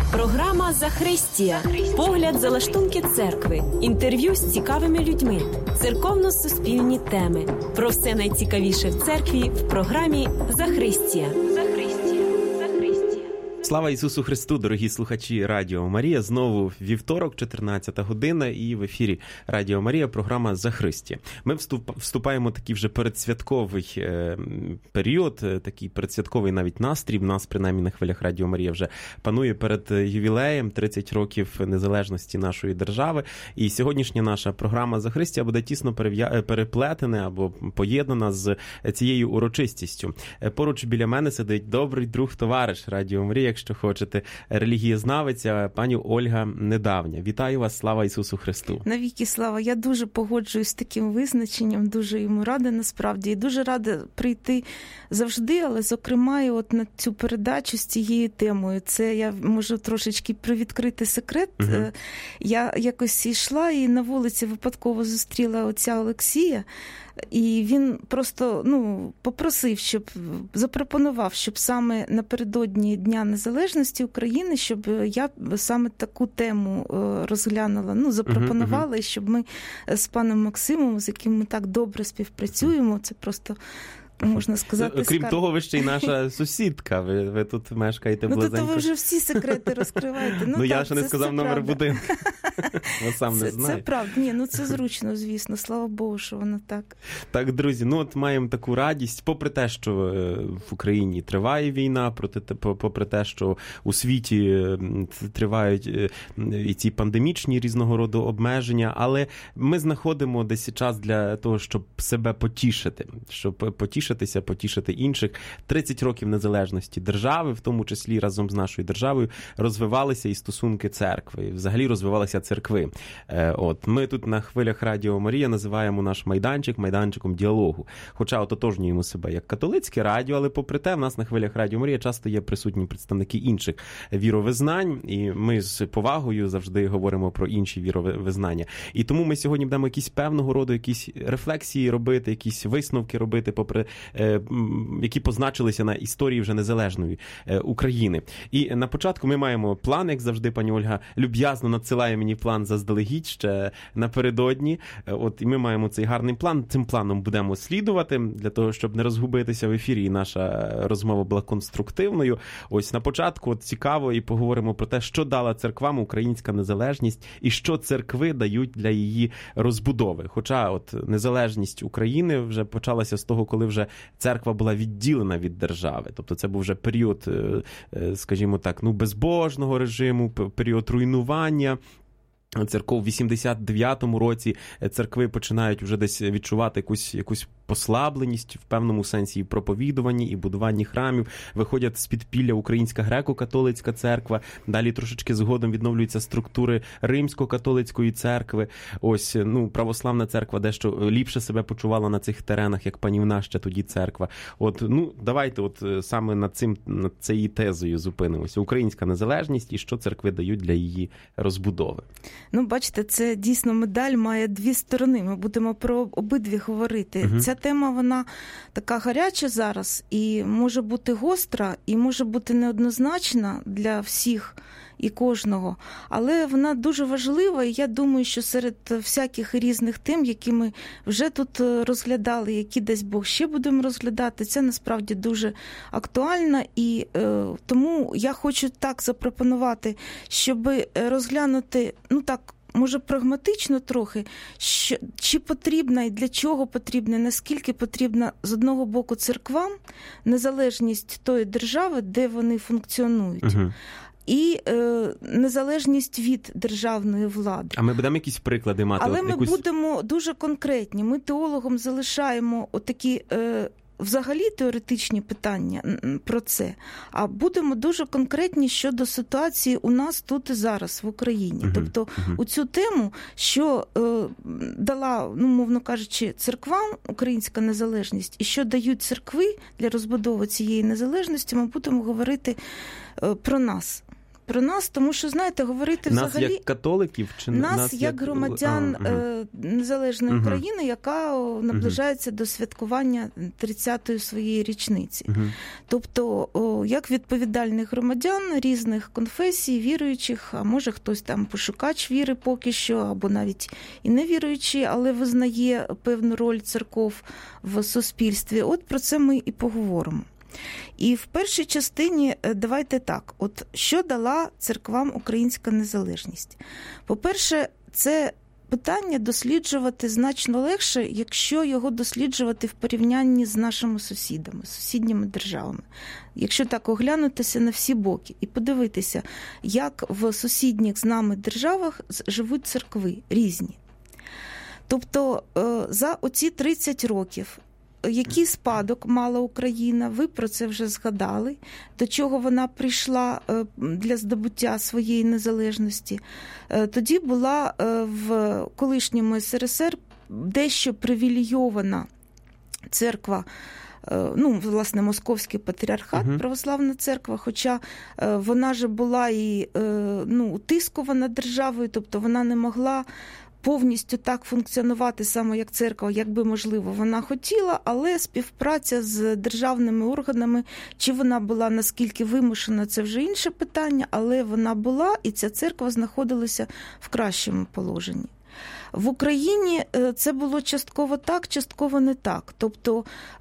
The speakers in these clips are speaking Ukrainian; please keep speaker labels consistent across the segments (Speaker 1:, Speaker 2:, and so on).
Speaker 1: Програма «Захристія». Погляд за лаштунки церкви. Інтерв'ю з цікавими людьми. Церковно-суспільні теми. Про все найцікавіше в церкві в програмі «Захристія».
Speaker 2: Слава Ісусу Христу, дорогі слухачі Радіо Марія. Знову вівторок, 14 година, і в ефірі Радіо Марія, програма «Захристія». Ми вступаємо в такий вже передсвятковий період, такий передсвятковий навіть настрій. В нас, принаймні, на хвилях Радіо Марія вже панує перед ювілеєм 30 років незалежності нашої держави. І сьогоднішня наша програма «Захристія» буде тісно переплетена або поєднана з цією урочистістю. Поруч біля мене сидить добрий друг, товариш Радіо Марія, якщо хочете, релігієзнавиця пані Ольга Недавня. Вітаю вас, слава Ісусу Христу.
Speaker 3: Навіки слава. Я дуже погоджуюсь з таким визначенням, дуже йому рада насправді. І дуже рада прийти завжди, але зокрема і от на цю передачу з цією темою. Це я можу трошечки привідкрити секрет. Я якось йшла і на вулиці випадково зустріла отця Олексія. І він просто, попросив, запропонував, щоб саме напередодні Дня Незалежності України, щоб я саме таку тему розглянула, запропонувала, і щоб ми з паном Максимом, з яким ми так добре співпрацюємо, це просто... Можна сказати,
Speaker 2: крім того, ви ще й наша сусідка. Ви тут мешкаєте близенько.
Speaker 3: То ви вже всі секрети розкриваєте.
Speaker 2: Я ще не сказав номер будинку. Сам не знаю.
Speaker 3: Це правда. Ні, це зручно, звісно. Слава Богу, що воно так.
Speaker 2: Так, друзі, от маємо таку радість. Попри те, що в Україні триває війна, попри те, що у світі тривають і ці пандемічні різного роду обмеження, але ми знаходимо десь час для того, щоб себе потішити, потішити інших. 30 років незалежності держави, в тому числі разом з нашою державою, розвивалися і стосунки церкви, і взагалі розвивалися церкви. Ми тут на хвилях Радіо Марія називаємо наш майданчиком діалогу. Хоча ототожнюємо себе як католицьке радіо, але попри те, в нас на хвилях Радіо Марія часто є присутні представники інших віровизнань, і ми з повагою завжди говоримо про інші віровизнання. І тому ми сьогодні будемо якісь певного роду якісь рефлексії робити, якісь висновки робити, попри які позначилися на історії вже незалежної України. І на початку ми маємо план, як завжди, пані Ольга люб'язно надсилає мені план заздалегідь ще напередодні. І ми маємо цей гарний план. Цим планом будемо слідувати, для того, щоб не розгубитися в ефірі, і наша розмова була конструктивною. На початку цікаво і поговоримо про те, що дала церквам українська незалежність і що церкви дають для її розбудови. Хоча незалежність України вже почалася з того, коли вже церква була відділена від держави. Тобто це був вже період, скажімо так, безбожного режиму, період руйнування. Церков в 89-му році церкви починають вже десь відчувати якусь послабленість в певному сенсі і проповідуванні, і будуванні храмів. Виходять з підпілля Українська греко-католицька церква. Далі трошечки згодом відновлюються структури Римсько-католицької церкви. Православна церква дещо ліпше себе почувала на цих теренах, як панівна ще тоді церква. Давайте саме над цією тезою зупинимося. Українська незалежність і що церкви дають для її розбудови.
Speaker 3: Бачите, це дійсно медаль має дві сторони. Ми будемо про обидві говорити. Ця тема, вона така гаряча зараз і може бути гостра, і може бути неоднозначна для всіх і кожного. Але вона дуже важлива, і я думаю, що серед всяких різних тем, які ми вже тут розглядали, які десь Бог ще будемо розглядати, це насправді дуже актуально. І тому я хочу так запропонувати, щоб розглянути, може прагматично трохи, чи потрібна і для чого потрібна, наскільки потрібна з одного боку церквам незалежність тої держави, де вони функціонують. І незалежність від державної влади.
Speaker 2: А ми будемо якісь приклади мати?
Speaker 3: Але ми будемо дуже конкретні. Ми теологам залишаємо отакі взагалі теоретичні питання про це, а будемо дуже конкретні щодо ситуації у нас тут і зараз в Україні. Тобто у цю тему, що дала, мовно кажучи, церквам українська незалежність і що дають церкви для розбудови цієї незалежності, ми будемо говорити про нас. про нас, тому що, знаєте, говорити
Speaker 2: нас
Speaker 3: взагалі...
Speaker 2: Нас як католиків? Чи
Speaker 3: нас як громадян незалежної країни, яка наближається до святкування 30-ї своєї річниці. Тобто, як відповідальних громадян різних конфесій, віруючих, а може хтось там пошукач віри поки що, або навіть і не віруючий, але визнає певну роль церков в суспільстві. От про це ми і поговоримо. І в першій частині давайте так, от що дала церквам українська незалежність? По-перше, це питання досліджувати значно легше, якщо його досліджувати в порівнянні з нашими сусідами, сусідніми державами. Якщо так оглянутися на всі боки і подивитися, як в сусідніх з нами державах живуть церкви різні. Тобто за оці 30 років який спадок мала Україна, ви про це вже згадали, до чого вона прийшла для здобуття своєї незалежності. Тоді була в колишньому СРСР дещо привілейована церква, власне, Московський патріархат, православна церква, хоча вона же була і утискувана державою, тобто вона не могла повністю так функціонувати саме як церква, як би, можливо, вона хотіла, але співпраця з державними органами, чи вона була наскільки вимушена, це вже інше питання, але вона була, і ця церква знаходилася в кращому положенні. В Україні це було частково так, частково не так. Тобто,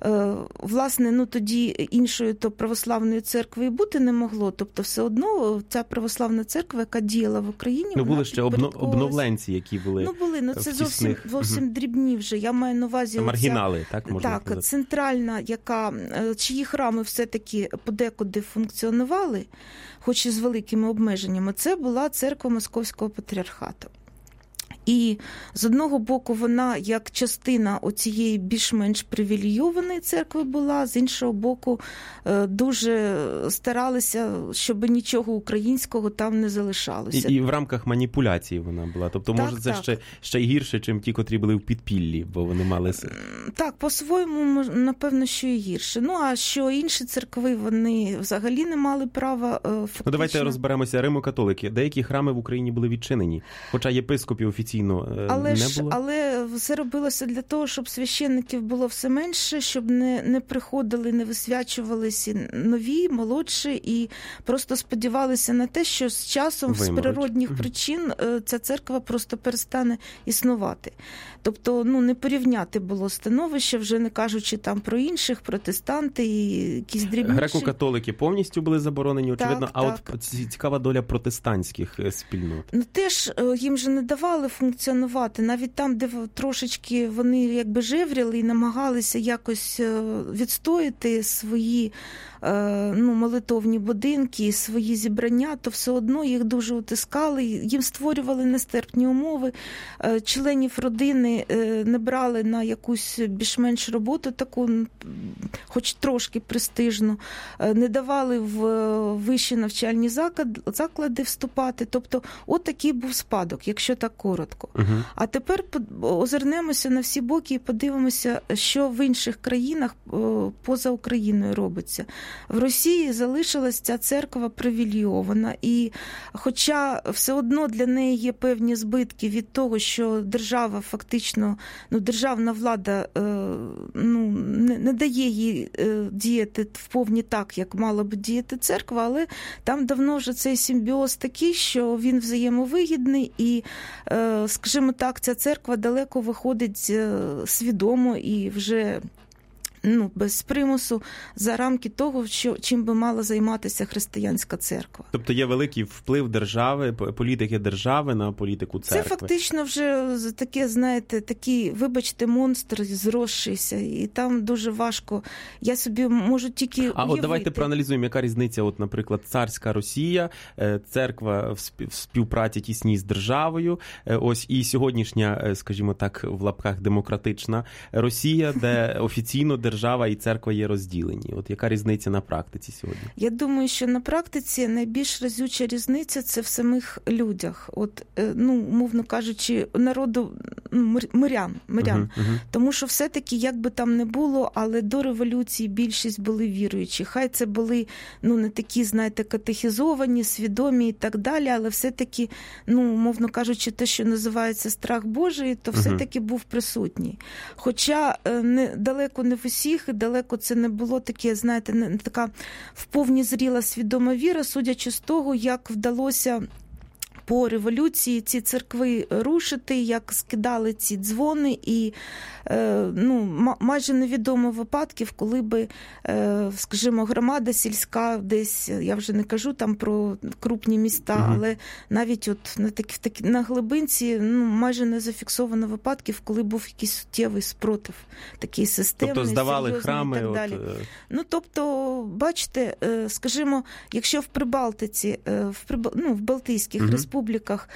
Speaker 3: власне, тоді іншої то православної церкви і бути не могло. Тобто, все одно ця православна церква, яка діяла в Україні,
Speaker 2: були ще обновленці, які були
Speaker 3: були, це зовсім дрібні вже. Я маю на увазі...
Speaker 2: Маргінали, так можна сказати?
Speaker 3: Так, центральна, чиї храми все-таки подекуди функціонували, хоч і з великими обмеженнями, це була церква Московського патріархату. І з одного боку вона як частина оцієї більш-менш привілейованої церкви була, з іншого боку дуже старалися, щоб нічого українського там не залишалося.
Speaker 2: І в рамках маніпуляції вона була. Тобто, може, це ще й гірше, ніж ті, котрі були в підпіллі, бо вони мали...
Speaker 3: Так, по-своєму, напевно, що і гірше. А що інші церкви, вони взагалі не мали права фактично...
Speaker 2: Давайте розберемося. Римо-католики. Деякі храми в Україні були відчинені, хоча єпископів офіційно не було.
Speaker 3: Але все робилося для того, щоб священників було все менше, щоб не приходили, не висвячувалися нові, молодші, і просто сподівалися на те, що з часом з природних причин ця церква просто перестане існувати. Тобто, не порівняти було становище, вже не кажучи там про інших, протестанти і якісь дрібніші.
Speaker 2: Греко-католики повністю були заборонені, очевидно, от цікава доля протестантських спільнот.
Speaker 3: Теж їм же не давали функціонувати, навіть там, де трошечки вони якби жевріли і намагалися якось відстояти свої молитовні будинки, свої зібрання, то все одно їх дуже утискали, їм створювали нестерпні умови, членів родини не брали на якусь більш-менш роботу таку, хоч трошки престижну, не давали в вищі навчальні заклади вступати. Тобто, от такий був спадок, якщо так коротко. А тепер озирнемося на всі боки і подивимося, що в інших країнах поза Україною робиться. В Росії залишилась ця церква привілейована, і хоча все одно для неї є певні збитки від того, що держава фактично, державна влада не дає їй діяти вповні так, як мала б діяти церква, але там давно вже цей симбіоз такий, що він взаємовигідний, і, скажімо так, ця церква далеко виходить свідомо і вже без примусу за рамки того, чим би мала займатися християнська церква.
Speaker 2: Тобто є великий вплив держави, політики держави на політику церкви.
Speaker 3: Це фактично вже таке, знаєте, такий, вибачте, монстр зросшийся, і там дуже важко. Я собі можу тільки уявити.
Speaker 2: От давайте проаналізуємо, яка різниця, наприклад, царська Росія, церква в співпраці тісній з державою, ось і сьогоднішня, скажімо так, в лапках демократична Росія, де офіційно держава держава і церква є розділені. От яка різниця на практиці сьогодні?
Speaker 3: Я думаю, що на практиці найбільш разюча різниця – це в самих людях. От, ну, умовно кажучи, народу, мирян. Тому що все-таки, як би там не було, але до революції більшість були віруючі. Хай це були, ну, не такі, знаєте, катехізовані, свідомі і так далі, але все-таки, ну, умовно кажучи, те, що називається страх Божий, то все-таки був присутній. Хоча далеко не в усіх, і далеко це не було таке, знаєте, не така вповні зріла свідома віра, судячи з того, як вдалося по революції ці церкви рушити, як скидали ці дзвони, і ну, майже невідомо випадків, коли би, скажімо, громада сільська десь, я вже не кажу там про крупні міста, але навіть от на глибинці, ну, майже не зафіксовано випадків, коли був якийсь суттєвий спротив, такий системний,
Speaker 2: тобто здавали храми,
Speaker 3: і так далі. Ну, тобто, бачите, скажімо, якщо в Прибалтиці, в Балтійських республіках,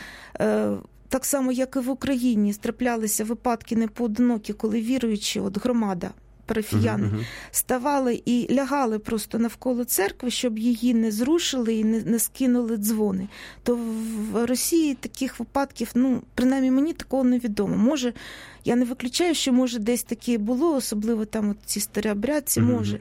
Speaker 3: так само, як і в Україні, траплялися випадки непоодинокі, коли віруючі, от громада, парафіяни, ставали і лягали просто навколо церкви, щоб її не зрушили і не скинули дзвони. То в Росії таких випадків, ну, принаймні мені такого не відомо. Може, я не виключаю, що може десь таке було, особливо там от ці старообрядці, може.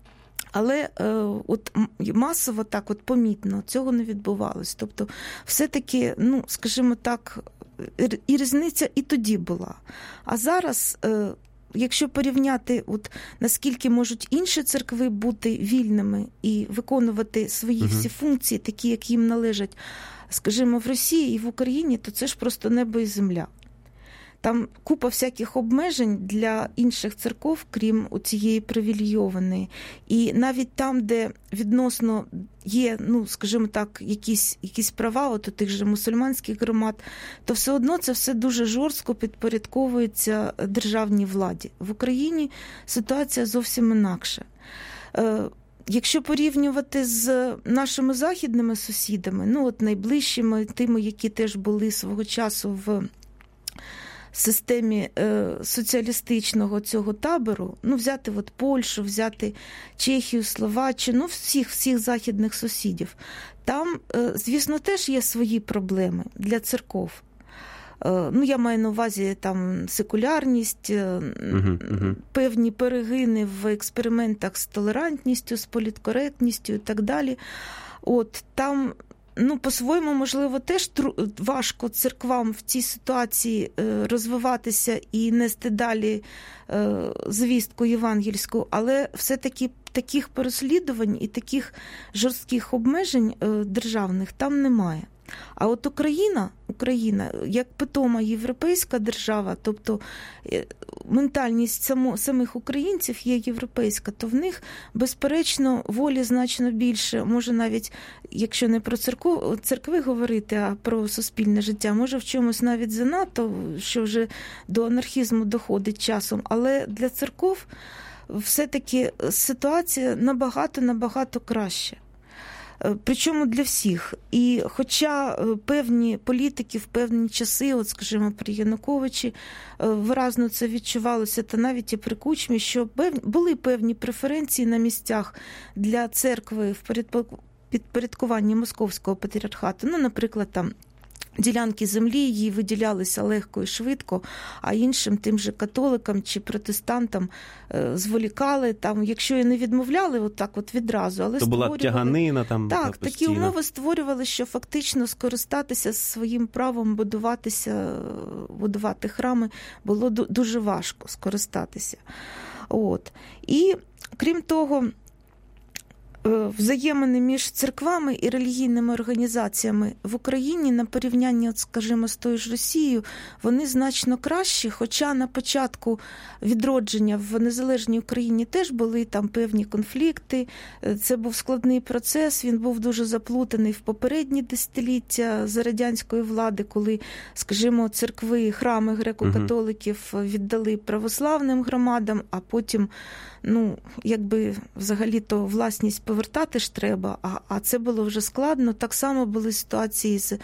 Speaker 3: Але от масово так от помітно цього не відбувалось. Тобто все-таки, ну, скажімо так, і різниця і тоді була. А зараз, якщо порівняти, от наскільки можуть інші церкви бути вільними і виконувати свої всі функції, такі, як їм належать, скажімо, в Росії і в Україні, то це ж просто небо і земля. Там купа всяких обмежень для інших церков, крім цієї привілейованої. І навіть там, де відносно є, ну, скажімо так, якісь права от у тих же мусульманських громад, то все одно це все дуже жорстко підпорядковується державній владі. В Україні ситуація зовсім інакша. Якщо порівнювати з нашими західними сусідами, ну, от найближчими, тими, які теж були свого часу в системі соціалістичного цього табору, ну, взяти от Польщу, взяти Чехію, Словаччину, всіх західних сусідів, там, звісно, теж є свої проблеми для церков. Ну, я маю на увазі там секулярність, певні перегини в експериментах з толерантністю, з політкоректністю і так далі. От, там, ну, по-своєму, можливо, теж важко церквам в цій ситуації розвиватися і нести далі звістку євангельську, але все-таки таких переслідувань і таких жорстких обмежень державних там немає. А от Україна, як питома європейська держава, тобто ментальність самих українців є європейська, то в них, безперечно, волі значно більше. Може навіть, якщо не про церкви говорити, а про суспільне життя, може в чомусь навіть занадто, що вже до анархізму доходить часом. Але для церков все-таки ситуація набагато краще. Причому для всіх. І хоча певні політики в певні часи, от, скажімо, при Януковичі, виразно це відчувалося, та навіть і при Кучмі, що були певні преференції на місцях для церкви в підпорядкуванні Московського патріархату. Ну, наприклад, там ділянки землі її виділялися легко і швидко, а іншим, тим же католикам чи протестантам зволікали. Там, якщо і не відмовляли отак от відразу, але
Speaker 2: то була тяганина там.
Speaker 3: Так, такі умови створювали, що фактично скористатися своїм правом будувати храми було дуже важко скористатися. От. І, крім того, взаємини між церквами і релігійними організаціями в Україні на порівнянні, скажімо, з тою ж Росією, вони значно кращі, хоча на початку відродження в незалежній Україні теж були там певні конфлікти, це був складний процес, він був дуже заплутаний в попередні десятиліття за радянської влади, коли, скажімо, церкви, храми греко-католиків віддали православним громадам, а потім, ну, якби взагалі-то власність повертати ж треба, а це було вже складно. Так само були ситуації з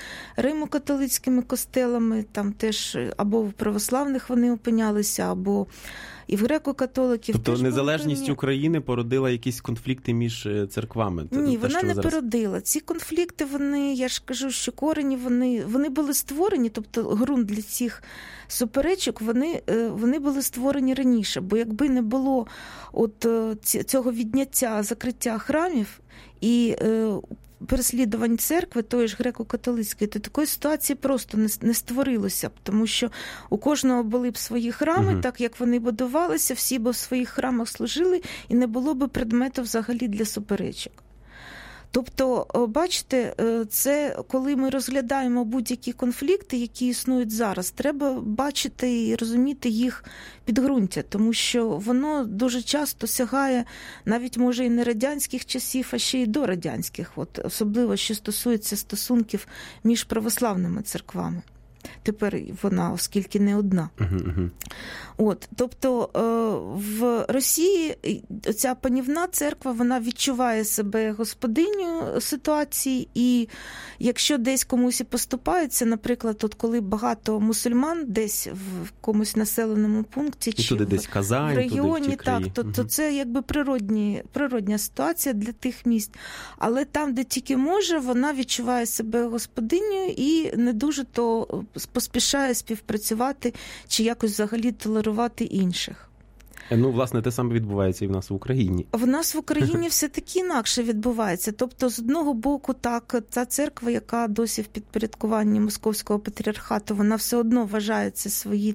Speaker 3: римо-католицькими костелами, там теж або в православних вони опинялися, або і в греко-католиків.
Speaker 2: Тобто незалежність України породила якісь конфлікти між церквами?
Speaker 3: Ні, вона не породила. Ці конфлікти, я ж кажу, що корені, вони були створені, тобто ґрунт для цих суперечок, вони були створені раніше. Бо якби не було цього відняття, закриття храмів і переслідувань церкви, тої ж греко-католицької, то такої ситуації просто не створилося б, тому що у кожного були б свої храми, так як вони будувалися, всі б в своїх храмах служили, і не було б предмету взагалі для суперечок. Тобто, бачите, це коли ми розглядаємо будь-які конфлікти, які існують зараз, треба бачити і розуміти їх підґрунтя, тому що воно дуже часто сягає навіть, може, і не радянських часів, а ще й до радянських, особливо, що стосується стосунків між православними церквами. Тепер вона, оскільки не одна. Тобто в Росії ця панівна церква, вона відчуває себе господинею ситуації, і якщо десь комусь і поступається, наприклад, коли багато мусульман десь в якомусь населеному пункті чи
Speaker 2: десь Казань,
Speaker 3: в регіоні, то це якби природня ситуація для тих місць. Але там, де тільки може, вона відчуває себе господинею і не дуже то поспішає співпрацювати чи якось взагалі толерувати інших.
Speaker 2: Власне, те саме відбувається і в нас в Україні.
Speaker 3: В нас в Україні все-таки інакше відбувається. Тобто, з одного боку, так, та церква, яка досі в підпорядкуванні Московського патріархату, вона все одно вважається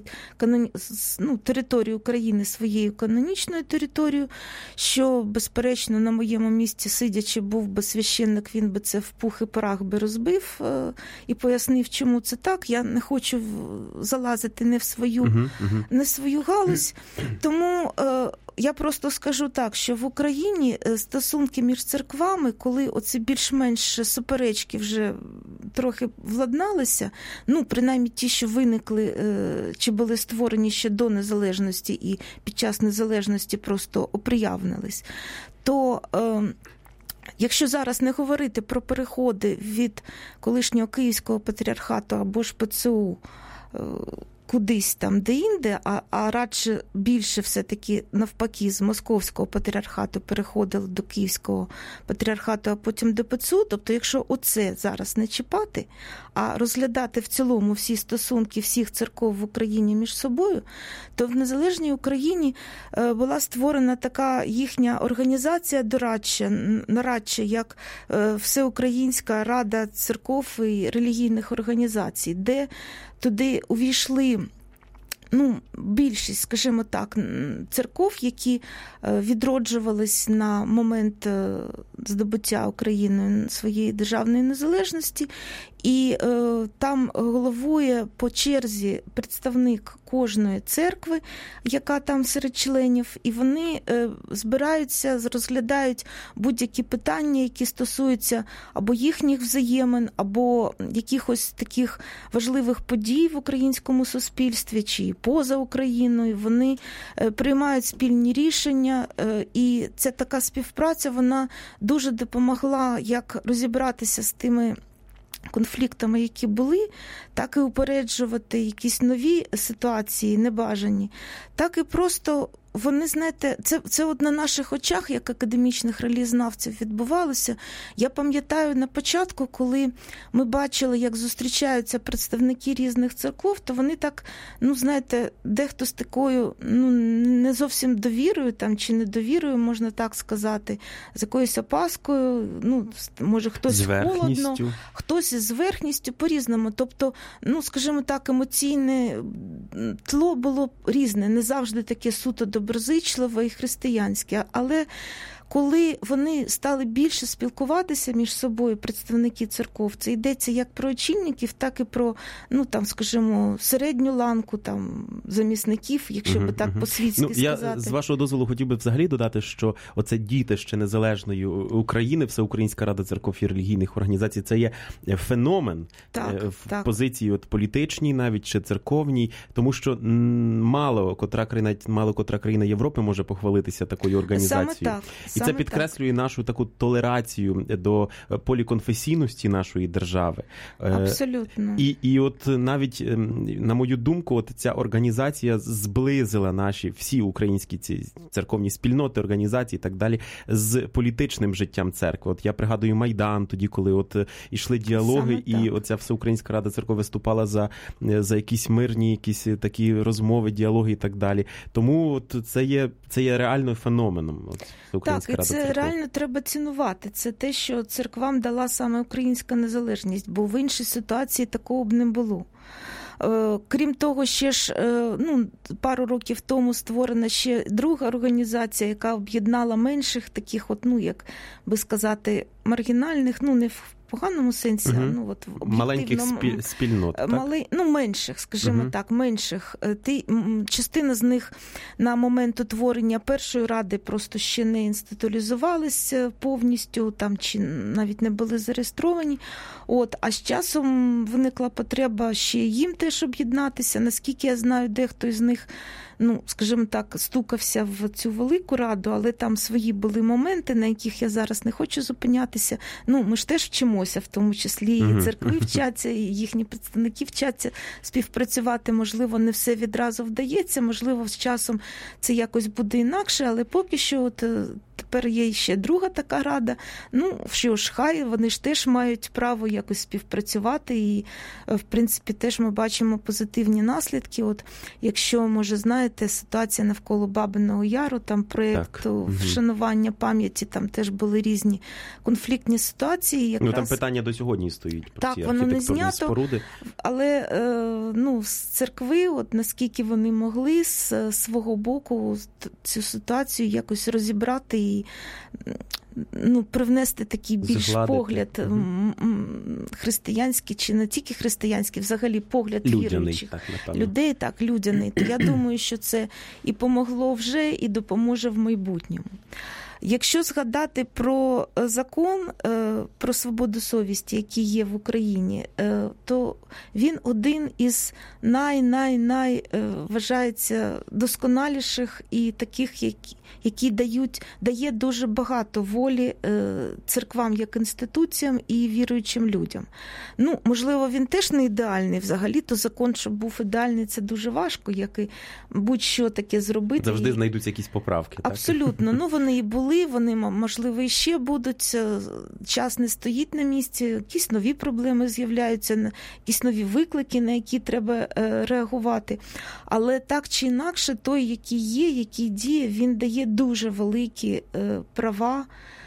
Speaker 3: територію України своєю канонічною територією, що, безперечно, на моєму місці сидячи, був би священник, він би це в пух і прах би розбив і пояснив, чому це так. Я не хочу залазити не в свою галузь, тому я просто скажу так, що в Україні стосунки між церквами, коли оці більш-менш суперечки вже трохи владналися, принаймні ті, що виникли чи були створені ще до незалежності і під час незалежності просто оприявнились, то якщо зараз не говорити про переходи від колишнього Київського патріархату або ж ПЦУ кудись там де-інде, а радше більше все-таки навпаки з Московського патріархату переходили до Київського патріархату, а потім до ПЦУ, тобто якщо оце зараз не чіпати, а розглядати в цілому всі стосунки всіх церков в Україні між собою, то в незалежній Україні була створена така їхня організація нарадча, як Всеукраїнська рада церков і релігійних організацій, де туди увійшли більшість, скажімо так, церков, які відроджувались на момент здобуття Україною своєї державної незалежності, і там головує по черзі представник кожної церкви, яка там серед членів, і вони збираються, розглядають будь-які питання, які стосуються або їхніх взаємин, або якихось таких важливих подій в українському суспільстві, чи поза Україною. Вони приймають спільні рішення, і ця така співпраця, вона дуже допомогла як розібратися з тими конфліктами, які були, так і упереджувати якісь нові ситуації, небажані, так і просто вони, знаєте, це от на наших очах, як академічних релігієзнавців, відбувалося. Я пам'ятаю на початку, коли ми бачили, як зустрічаються представники різних церков, то вони так, знаєте, дехто з такою, не зовсім довірою, чи недовірою, можна так сказати, з якоюсь опаскою, може хтось холодно, хтось з верхністю, по-різному. Тобто, скажімо так, емоційне тло було різне, не завжди таке суто доброзичливе і християнське, але коли вони стали більше спілкуватися між собою, представники церков, це йдеться як про очільників, так і про, скажімо, середню ланку, замісників, якщо би так по-світськи сказати.
Speaker 2: Я, з вашого дозволу, хотів би взагалі додати, що оце дітище незалежної України, Всеукраїнська рада церков і релігійних організацій, це є феномен в позиції політичній, навіть чи церковній, тому що мало котра країна Європи може похвалитися такою організацією.
Speaker 3: Саме
Speaker 2: І це підкреслює нашу таку толерацію до поліконфесійності нашої держави.
Speaker 3: Абсолютно.
Speaker 2: І от навіть, на мою думку, от ця організація зблизила наші всі українські ці церковні спільноти, організації і так далі з політичним життям церкви. От я пригадую Майдан, тоді, коли от ішли діалоги, і оця Всеукраїнська Рада Церков виступала за якісь мирні, якісь такі розмови, діалоги і так далі. Тому от це є реально феноменом.
Speaker 3: Так, і це реально треба цінувати. Це те, що церквам дала саме українська незалежність, бо в іншій ситуації такого б не було. Крім того, ще ж пару років тому створена ще друга організація, яка об'єднала менших таких, як би сказати, маргінальних, не в поганому сенсі, от в
Speaker 2: маленьких спільнот, так?
Speaker 3: Менших, скажімо так, менших. Частина з них на момент утворення першої ради просто ще не інституалізувалися повністю, там чи навіть не були зареєстровані. А з часом виникла потреба ще їм теж об'єднатися. Наскільки я знаю, дехто із них, скажімо так, стукався в цю велику раду, але там свої були моменти, на яких я зараз не хочу зупинятися. Ми ж теж вчимося, в тому числі і церкви вчаться, і їхні представники вчаться співпрацювати. Можливо, не все відразу вдається, можливо, з часом це якось буде інакше, але поки що тепер є ще друга така рада. Що ж, хай, вони ж теж мають право якось співпрацювати, і, в принципі, теж ми бачимо позитивні наслідки. Якщо, може, знаєте, ситуація навколо Бабиного Яру, там проєкту вшанування пам'яті, там теж були різні конфліктні ситуації. Якраз...
Speaker 2: там питання до сьогодні стоїть про ці
Speaker 3: воно не знято,
Speaker 2: споруди.
Speaker 3: Але з церкви, наскільки вони могли з свого боку цю ситуацію якось розібрати і привнести такий більш погляд християнський, чи не тільки християнський, взагалі погляд віруючих людей, людяний. То я думаю, що це і помогло вже, і допоможе в майбутньому. Якщо згадати про закон про свободу совісті, який є в Україні, то він один із вважається досконаліших і таких, які дає дуже багато волі церквам як інституціям і віруючим людям. Можливо, він теж не ідеальний. Взагалі-то закон, щоб був ідеальний, це дуже важко, як і будь-що таке зробити.
Speaker 2: Завжди знайдуться якісь поправки.
Speaker 3: Абсолютно. Вони і були, вони, можливо, і ще будуть. Час не стоїть на місці, якісь нові проблеми з'являються, якісь нові виклики, на які треба реагувати. Але так чи інакше, той, який є, який діє, він дає дуже великі права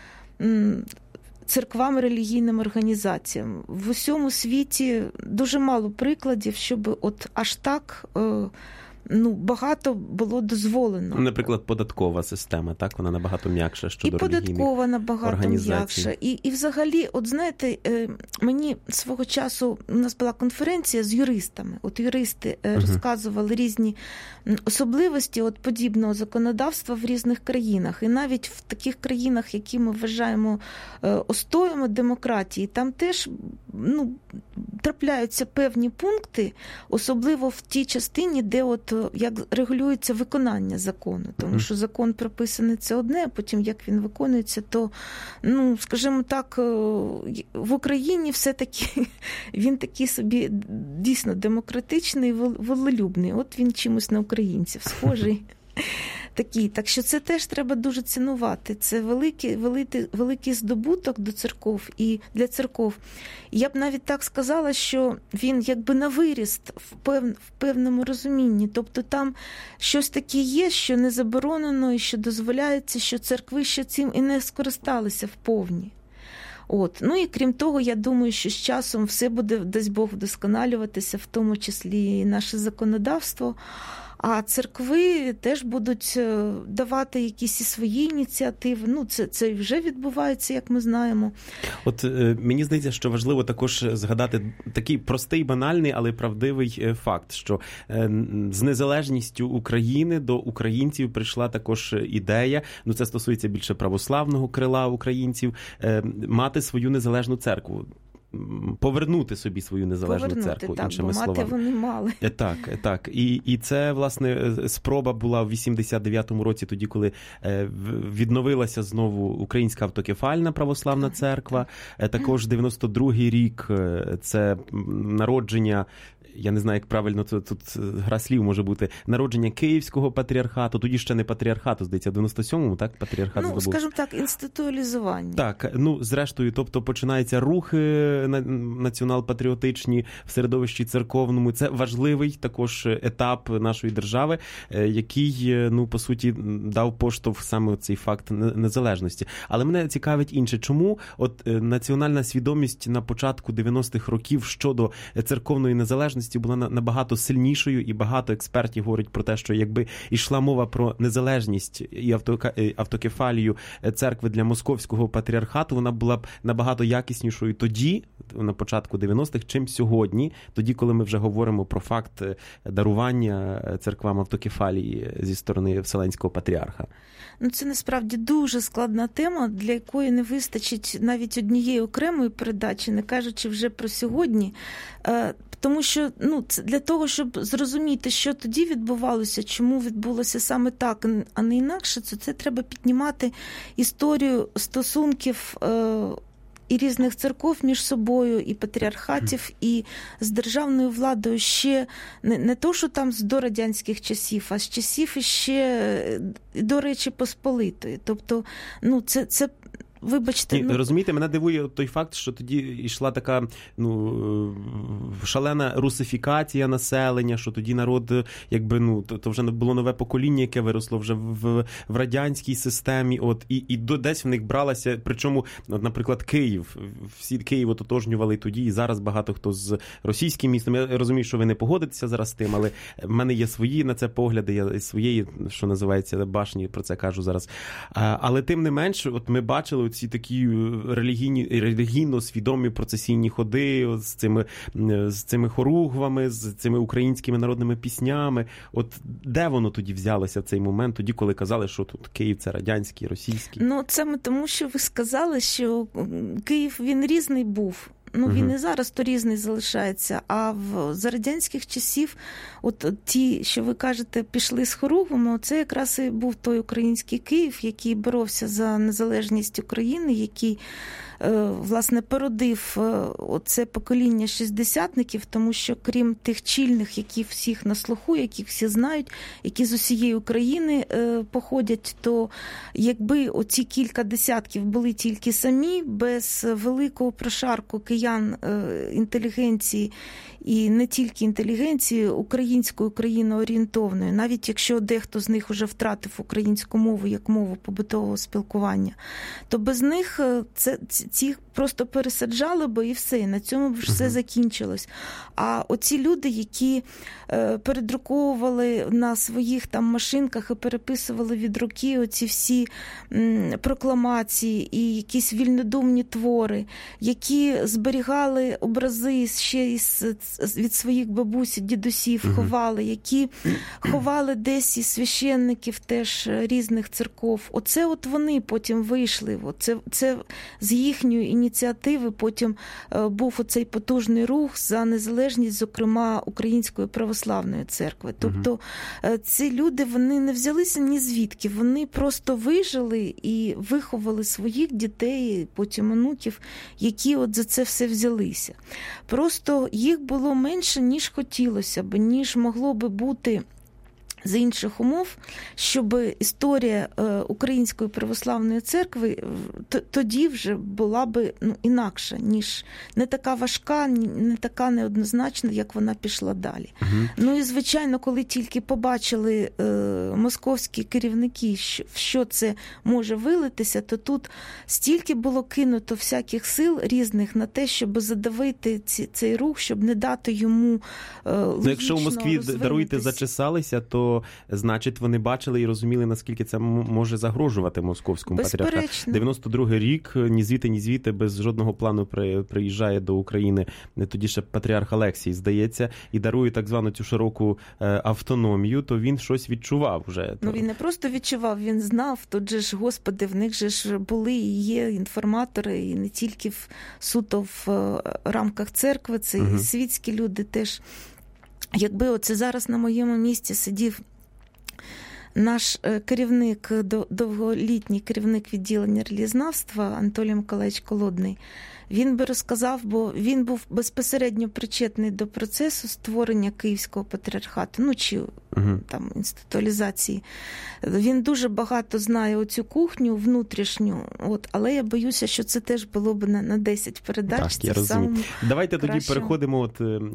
Speaker 3: церквам, релігійним організаціям. В усьому світі дуже мало прикладів, щоб аж так багато було дозволено.
Speaker 2: Наприклад, податкова система, так? Вона набагато м'якша щодо релігійних організацій.
Speaker 3: І податкова набагато м'якша. І взагалі, знаєте, мені свого часу, у нас була конференція з юристами. Юристи розказували різні особливості подібного законодавства в різних країнах. І навіть в таких країнах, які ми вважаємо остоями демократії, там теж трапляються певні пункти, особливо в тій частині, де як регулюється виконання закону. Тому що закон прописаний – це одне, а потім як він виконується, то, скажімо так, в Україні все-таки він такий собі дійсно демократичний, волелюбний. Він чимось на українців схожий. Такий. Так що це теж треба дуже цінувати. Це великий здобуток до церков і для церков. Я б навіть так сказала, що він якби на виріст в певному розумінні. Тобто там щось таке є, що не заборонено і що дозволяється, що церкви ще цим і не скористалися вповні. І крім того, я думаю, що з часом все буде, дасть Бог, вдосконалюватися, в тому числі і наше законодавство. А церкви теж будуть давати якісь і свої ініціативи. Це вже відбувається, як ми знаємо.
Speaker 2: Мені здається, що важливо також згадати такий простий, банальний, але правдивий факт, що з незалежністю України до українців прийшла також ідея, це стосується більше православного крила українців, мати свою незалежну церкву. повернути собі свою незалежну церкву, іншими словами.
Speaker 3: Мати вони мали.
Speaker 2: Так. І це, власне, спроба була в 89-му році, тоді, коли відновилася знову Українська автокефальна православна церква. Також 92-й рік – це народження, я не знаю, як правильно, тут гра слів може бути, народження Київського патріархату, тоді ще не патріархату, здається, в 97-му, так, патріархат здобув.
Speaker 3: Скажімо так, інституалізування.
Speaker 2: Так, зрештою, тобто починаються рухи націонал-патріотичні в середовищі церковному. Це важливий також етап нашої держави, який, по суті, дав поштовх саме цей факт незалежності. Але мене цікавить інше. Чому от національна свідомість на початку 90-х років щодо церковної незалежності була набагато сильнішою, і багато експертів говорять про те, що якби йшла мова про незалежність і автокефалію церкви для московського патріархату, вона була б набагато якіснішою тоді, на початку 90-х, чим сьогодні, тоді, коли ми вже говоримо про факт дарування церквам автокефалії зі сторони Вселенського патріарха.
Speaker 3: Це насправді дуже складна тема, для якої не вистачить навіть однієї окремої передачі, не кажучи вже про сьогодні. Тому що для того, щоб зрозуміти, що тоді відбувалося, чому відбулося саме так, а не інакше, це треба піднімати історію стосунків і різних церков між собою, і патріархатів, і з державною владою ще не то, що там з дорадянських часів, а з часів іще до Речі Посполитої. Тобто, це вибачте.
Speaker 2: Розумієте, мене дивує той факт, що тоді йшла така шалена русифікація населення, що тоді народ, якби, то вже було нове покоління, яке виросло вже в радянській системі, і десь в них бралася, причому, наприклад, Київ, всі Київ ототожнювали тоді, і зараз багато хто з російським містом. Я розумію, що ви не погодитеся зараз з тим, але в мене є свої на це погляди, я своєї, що називається, башні, про це кажу зараз. Але тим не менш, от ми бачили ці такі релігійно свідомі процесійні ходи з цими хоругвами, з цими українськими народними піснями. От де воно тоді взялося в цей момент, тоді, коли казали, що тут Київ – це радянський, російський?
Speaker 3: Саме тому, що ви сказали, що Київ, він різний був. Він і зараз то різний залишається, а за радянських часів от ті, що ви кажете, пішли з хоругвами, це якраз і був той український Київ, який боровся за незалежність України, який, власне, породив оце покоління шістдесятників, тому що крім тих чільних, які всіх на слуху, яких всі знають, які з усієї України походять, то якби оці кілька десятків були тільки самі, без великого прошарку киян інтелігенції, і не тільки інтелігенції, української, україноорієнтовної, навіть якщо дехто з них вже втратив українську мову як мову побутового спілкування, то без них ці просто пересаджали би і все, і на цьому б все закінчилось. А оці люди, які передруковували на своїх там машинках і переписували від руки оці всі прокламації і якісь вільнодумні твори, які зберігали образи ще від своїх бабусі, дідусів, ховали, які ховали десь із священників теж різних церков. Оце от вони потім вийшли. Це з їхньої ініціативи потім був оцей потужний рух за незалежність, зокрема, Української православної церкви. Тобто ці люди, вони не взялися ні звідки, вони просто вижили і виховали своїх дітей, потім онуків, які от за це все взялися. Просто їх було менше, ніж хотілося б, ніж могло би бути з інших умов, щоб історія Української православної церкви тоді вже була би інакша, ніж не така важка, не така неоднозначна, як вона пішла далі. І, звичайно, коли тільки побачили московські керівники, в що це може вилитися, то тут стільки було кинуто всяких сил різних на те, щоб задавити цей рух, щоб не дати йому логічно розвинутися.
Speaker 2: Якщо в Москві, даруйте, зачесалися, то то, значить, вони бачили і розуміли, наскільки це може загрожувати московському патріархату. 92-й рік, ні звідти, без жодного плану приїжджає до України тоді ще патріарх Алексій, здається, і дарує так звану цю широку автономію, то він щось відчував вже.
Speaker 3: Ну, він не просто відчував, він знав, тут же ж, Господи, в них же ж були і є інформатори, і не тільки суто в рамках церкви, це і світські люди теж. Якби оце зараз на моєму місці сидів наш керівник, довголітній керівник відділення релігієзнавства Анатолій Миколаївич Колодний, він би розказав, бо він був безпосередньо причетний до процесу створення Київського патріархату, ну чи там інституалізації. Він дуже багато знає оцю кухню внутрішню, але я боюся, що це теж було б на 10 передач.
Speaker 2: Так, я розумію. Давайте
Speaker 3: кращому.
Speaker 2: Тоді переходимо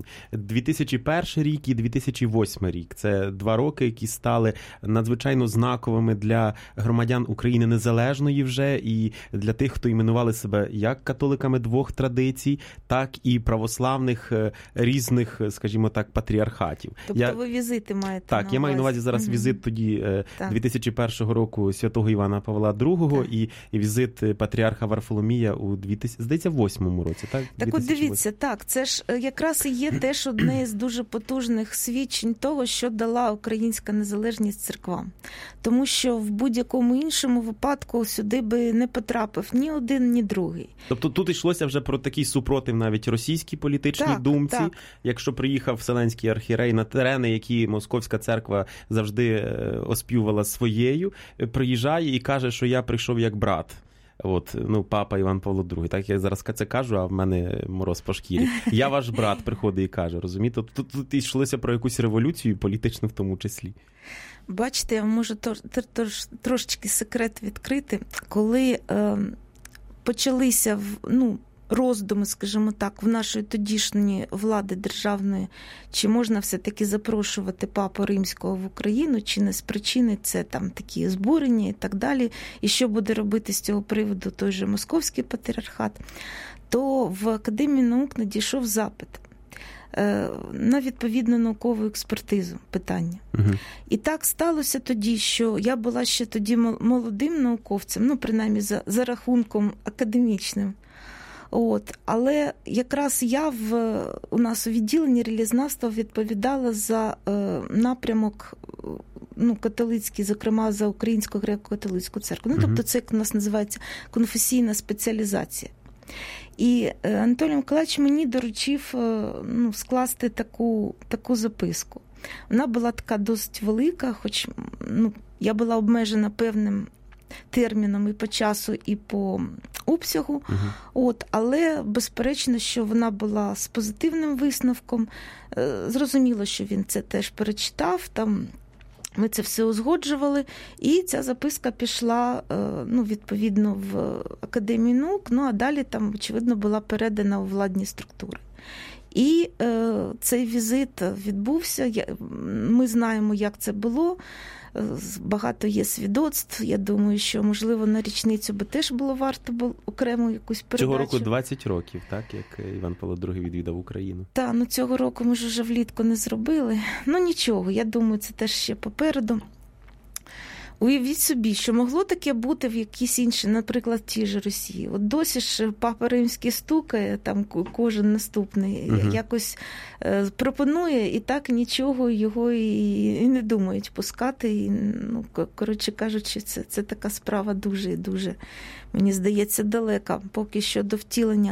Speaker 2: 2001 рік і 2008 рік. Це 2 роки, які стали надзвичайно знаковими для громадян України незалежної вже і для тих, хто іменували себе як католиками 2 традицій, так і православних різних, скажімо так, патріархатів.
Speaker 3: Тобто ви візити маєте
Speaker 2: так,
Speaker 3: на увазі.
Speaker 2: Я маю на увазі зараз візит тоді 2001 року святого Івана Павла II і візит патріарха Варфоломія у 2008 році, так?
Speaker 3: Так от дивіться, так, це ж якраз і є теж одне із дуже потужних свідчень того, що дала українська незалежність церквам. Тому що в будь-якому іншому випадку сюди би не потрапив ні один, ні другий.
Speaker 2: Тобто тут йшлося вже про такий супротив навіть російській політичній думці. Так. Якщо приїхав Вселенський архієрей на терени, які Московська церква завжди оспівувала своєю, приїжджає і каже, що я прийшов як брат. Папа Іван Павло II. Так я зараз це кажу, а в мене мороз по шкірі. Я ваш брат приходить і каже, розумієте? Тут йшлося про якусь революцію, політичну в тому числі.
Speaker 3: Бачите, я можу трошечки секрет відкрити. Коли почалися роздуми, скажімо так, в нашої тодішньої влади державної, чи можна все-таки запрошувати Папу Римського в Україну, чи не спричинить це там такі збурення і так далі, і що буде робити з цього приводу той же Московський патріархат, то в Академію наук надійшов запит на відповідну наукову експертизу питання. І так сталося тоді, що я була ще тоді молодим науковцем, принаймні за рахунком академічним. Але якраз я у нас у відділенні релігієзнавства відповідала за напрямок католицький, зокрема за Українську греко-католицьку церкву. Тобто це у нас називається конфесійна спеціалізація. І Анатолій Миколаївич мені доручив скласти таку записку. Вона була така досить велика, хоч я була обмежена певним терміном і по часу, і по обсягу. Але безперечно, що вона була з позитивним висновком. Зрозуміло, що він це теж перечитав, ми це все узгоджували, і ця записка пішла відповідно в Академію наук, а далі там, очевидно, була передана у владні структури. І цей візит відбувся, ми знаємо, як це було, багато є свідоцтв, я думаю, що, можливо, на річницю би теж було варто окрему якусь передачу.
Speaker 2: Цього року 20 років, так, як Іван Павло II відвідав Україну.
Speaker 3: Так, цього року ми ж вже влітку не зробили. Нічого, я думаю, це теж ще попереду. Уявіть собі, що могло таке бути в якійсь іншій, наприклад, тій же Росії. Досі ж Папа Римський стукає, там кожен наступний якось пропонує, і так нічого його і не думають пускати. І, коротше кажучи, це така справа дуже і дуже, мені здається, далека поки що до втілення.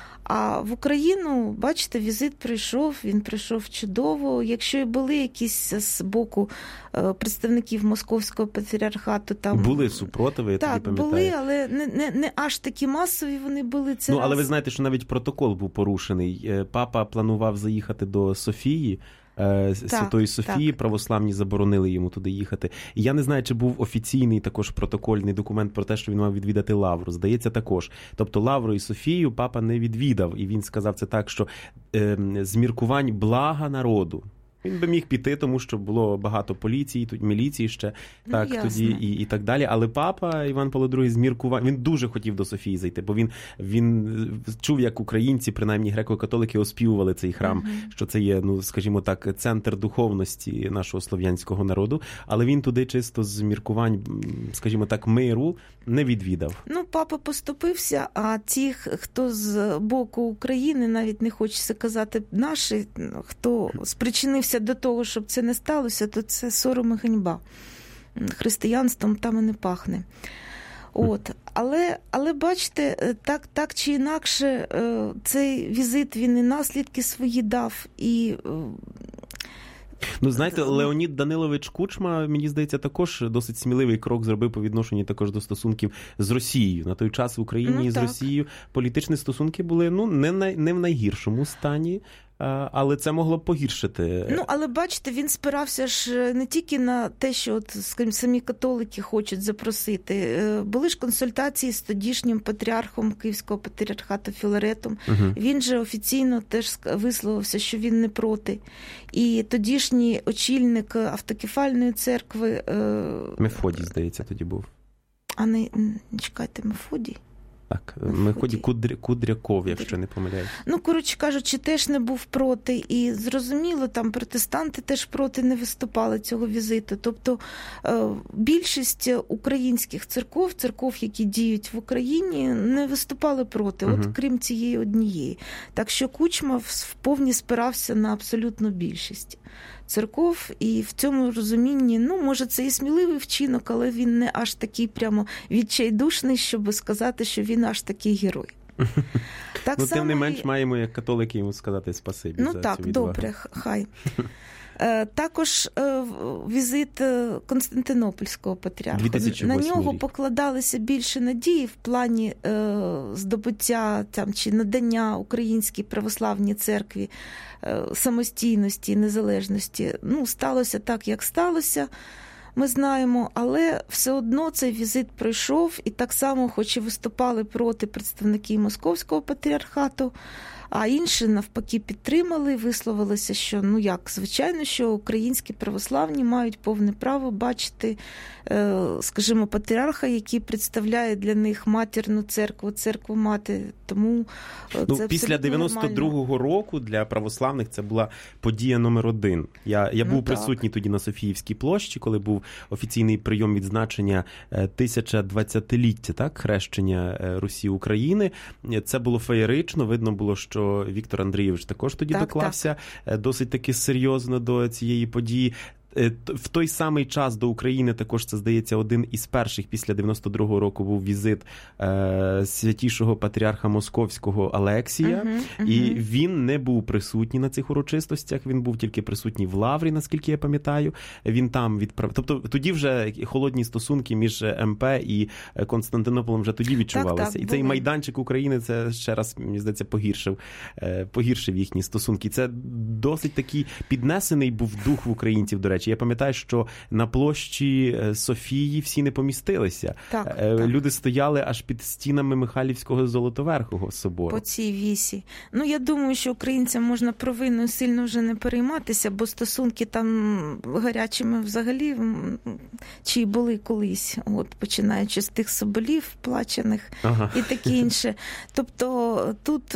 Speaker 3: А в Україну, бачите, візит прийшов, він прийшов чудово. Якщо і були якісь з боку представників Московського патріархату, там
Speaker 2: були супротиви, я тоді пам'ятаю.
Speaker 3: Так, були, але не аж такі масові вони були. Це
Speaker 2: але ви знаєте, що навіть протокол був порушений. Папа планував заїхати до Софії, Святої Софії, православні заборонили йому туди їхати. І я не знаю, чи був офіційний також протокольний документ про те, що він мав відвідати Лавру. Здається, також. Тобто Лавру і Софію папа не відвідав. І він сказав це так, що з міркувань блага народу. Він би міг піти, тому що було багато поліції, міліції ще, так, тоді і так далі. Але папа Іван Павло II зміркував, він дуже хотів до Софії зайти, бо він чув, як українці, принаймні греко-католики, оспівували цей храм, що це є, ну, скажімо так, центр духовності нашого слов'янського народу, але він туди чисто з міркувань, скажімо так, миру не відвідав.
Speaker 3: Ну, папа поступився, а ті, хто з боку України, навіть не хочеться казати наші, хто спричинився до того, щоб це не сталося, то це сором і ганьба. Християнством там і не пахне. От. Але бачите, так чи інакше, цей візит, він і наслідки свої дав, і...
Speaker 2: Ну, знаєте, Леонід Данилович Кучма, мені здається, також досить сміливий крок зробив по відношенню також до стосунків з Росією. На той час в Україні з Росією політичні стосунки були, ну, не в найгіршому стані, але це могло б погіршити.
Speaker 3: Ну, але бачите, він спирався ж не тільки на те, що, от, скажімо, самі католики хочуть запросити. Були ж консультації з тодішнім патріархом Київського патріархату Філаретом. Він же офіційно теж висловився, що він не проти. І тодішній очільник автокефальної церкви...
Speaker 2: Мефодій, здається, тоді був.
Speaker 3: А не чекайте, Мефодій?
Speaker 2: Так, Мефодій Кудряков, якщо не помиляюсь.
Speaker 3: Ну, коротше кажучи, теж не був проти. І зрозуміло, там протестанти теж проти не виступали цього візиту. Тобто більшість українських церков, які діють в Україні, не виступали проти, от крім цієї однієї. Так що Кучма вповні спирався на абсолютну більшість церков, і в цьому розумінні, ну, може, це і сміливий вчинок, але він не аж такий прямо відчайдушний, щоб сказати, що він аж такий герой.
Speaker 2: Так само тим не менш, маємо, як католики, йому сказати спасибі за цю відвагу. Ну так,
Speaker 3: добре, хай. Також візит Константинопольського патріарха.
Speaker 2: 2008
Speaker 3: На нього
Speaker 2: рік.
Speaker 3: покладалися більше надії в плані здобуття там, чи надання Українській православній церкві самостійності і незалежності. Ну, сталося так, як сталося, ми знаємо, але все одно цей візит пройшов, і так само, хоч і виступали проти представники Московського патріархату, а інші, навпаки, підтримали, висловилися, що, ну як, звичайно, що українські православні мають повне право бачити, скажімо, патріарха, який представляє для них матірну церкву, церкву-мати. Тому це
Speaker 2: після 92-го року для православних це була подія номер 1. Я був присутній тоді на Софіївській площі, коли був офіційний прийом відзначення 1020-ліття, так, хрещення Русі України. Це було феєрично, видно було, що Віктор Андрійович також тоді доклався досить таки серйозно до цієї події. В той самий час до України також, це, здається, один із перших після 92-го року був візит святішого патріарха Московського Алексія, і він не був присутній на цих урочистостях, він був тільки присутній в Лаврі, наскільки я пам'ятаю. Він там Тобто тоді вже холодні стосунки між МП і Константинополем вже тоді відчувалися. Так, і цей майданчик України, це ще раз, мені здається, погіршив їхні стосунки. Це досить такий піднесений був дух в українців, до речі. Я пам'ятаю, що на площі Софії всі не помістилися. Так. Люди стояли аж під стінами Михайлівського Золотоверхого собору.
Speaker 3: По цій вісі. Ну, я думаю, що українцям можна провиною сильно вже не перейматися, бо стосунки там гарячими взагалі чи були колись, от, починаючи з тих соболів плачених і таке інше. Тобто тут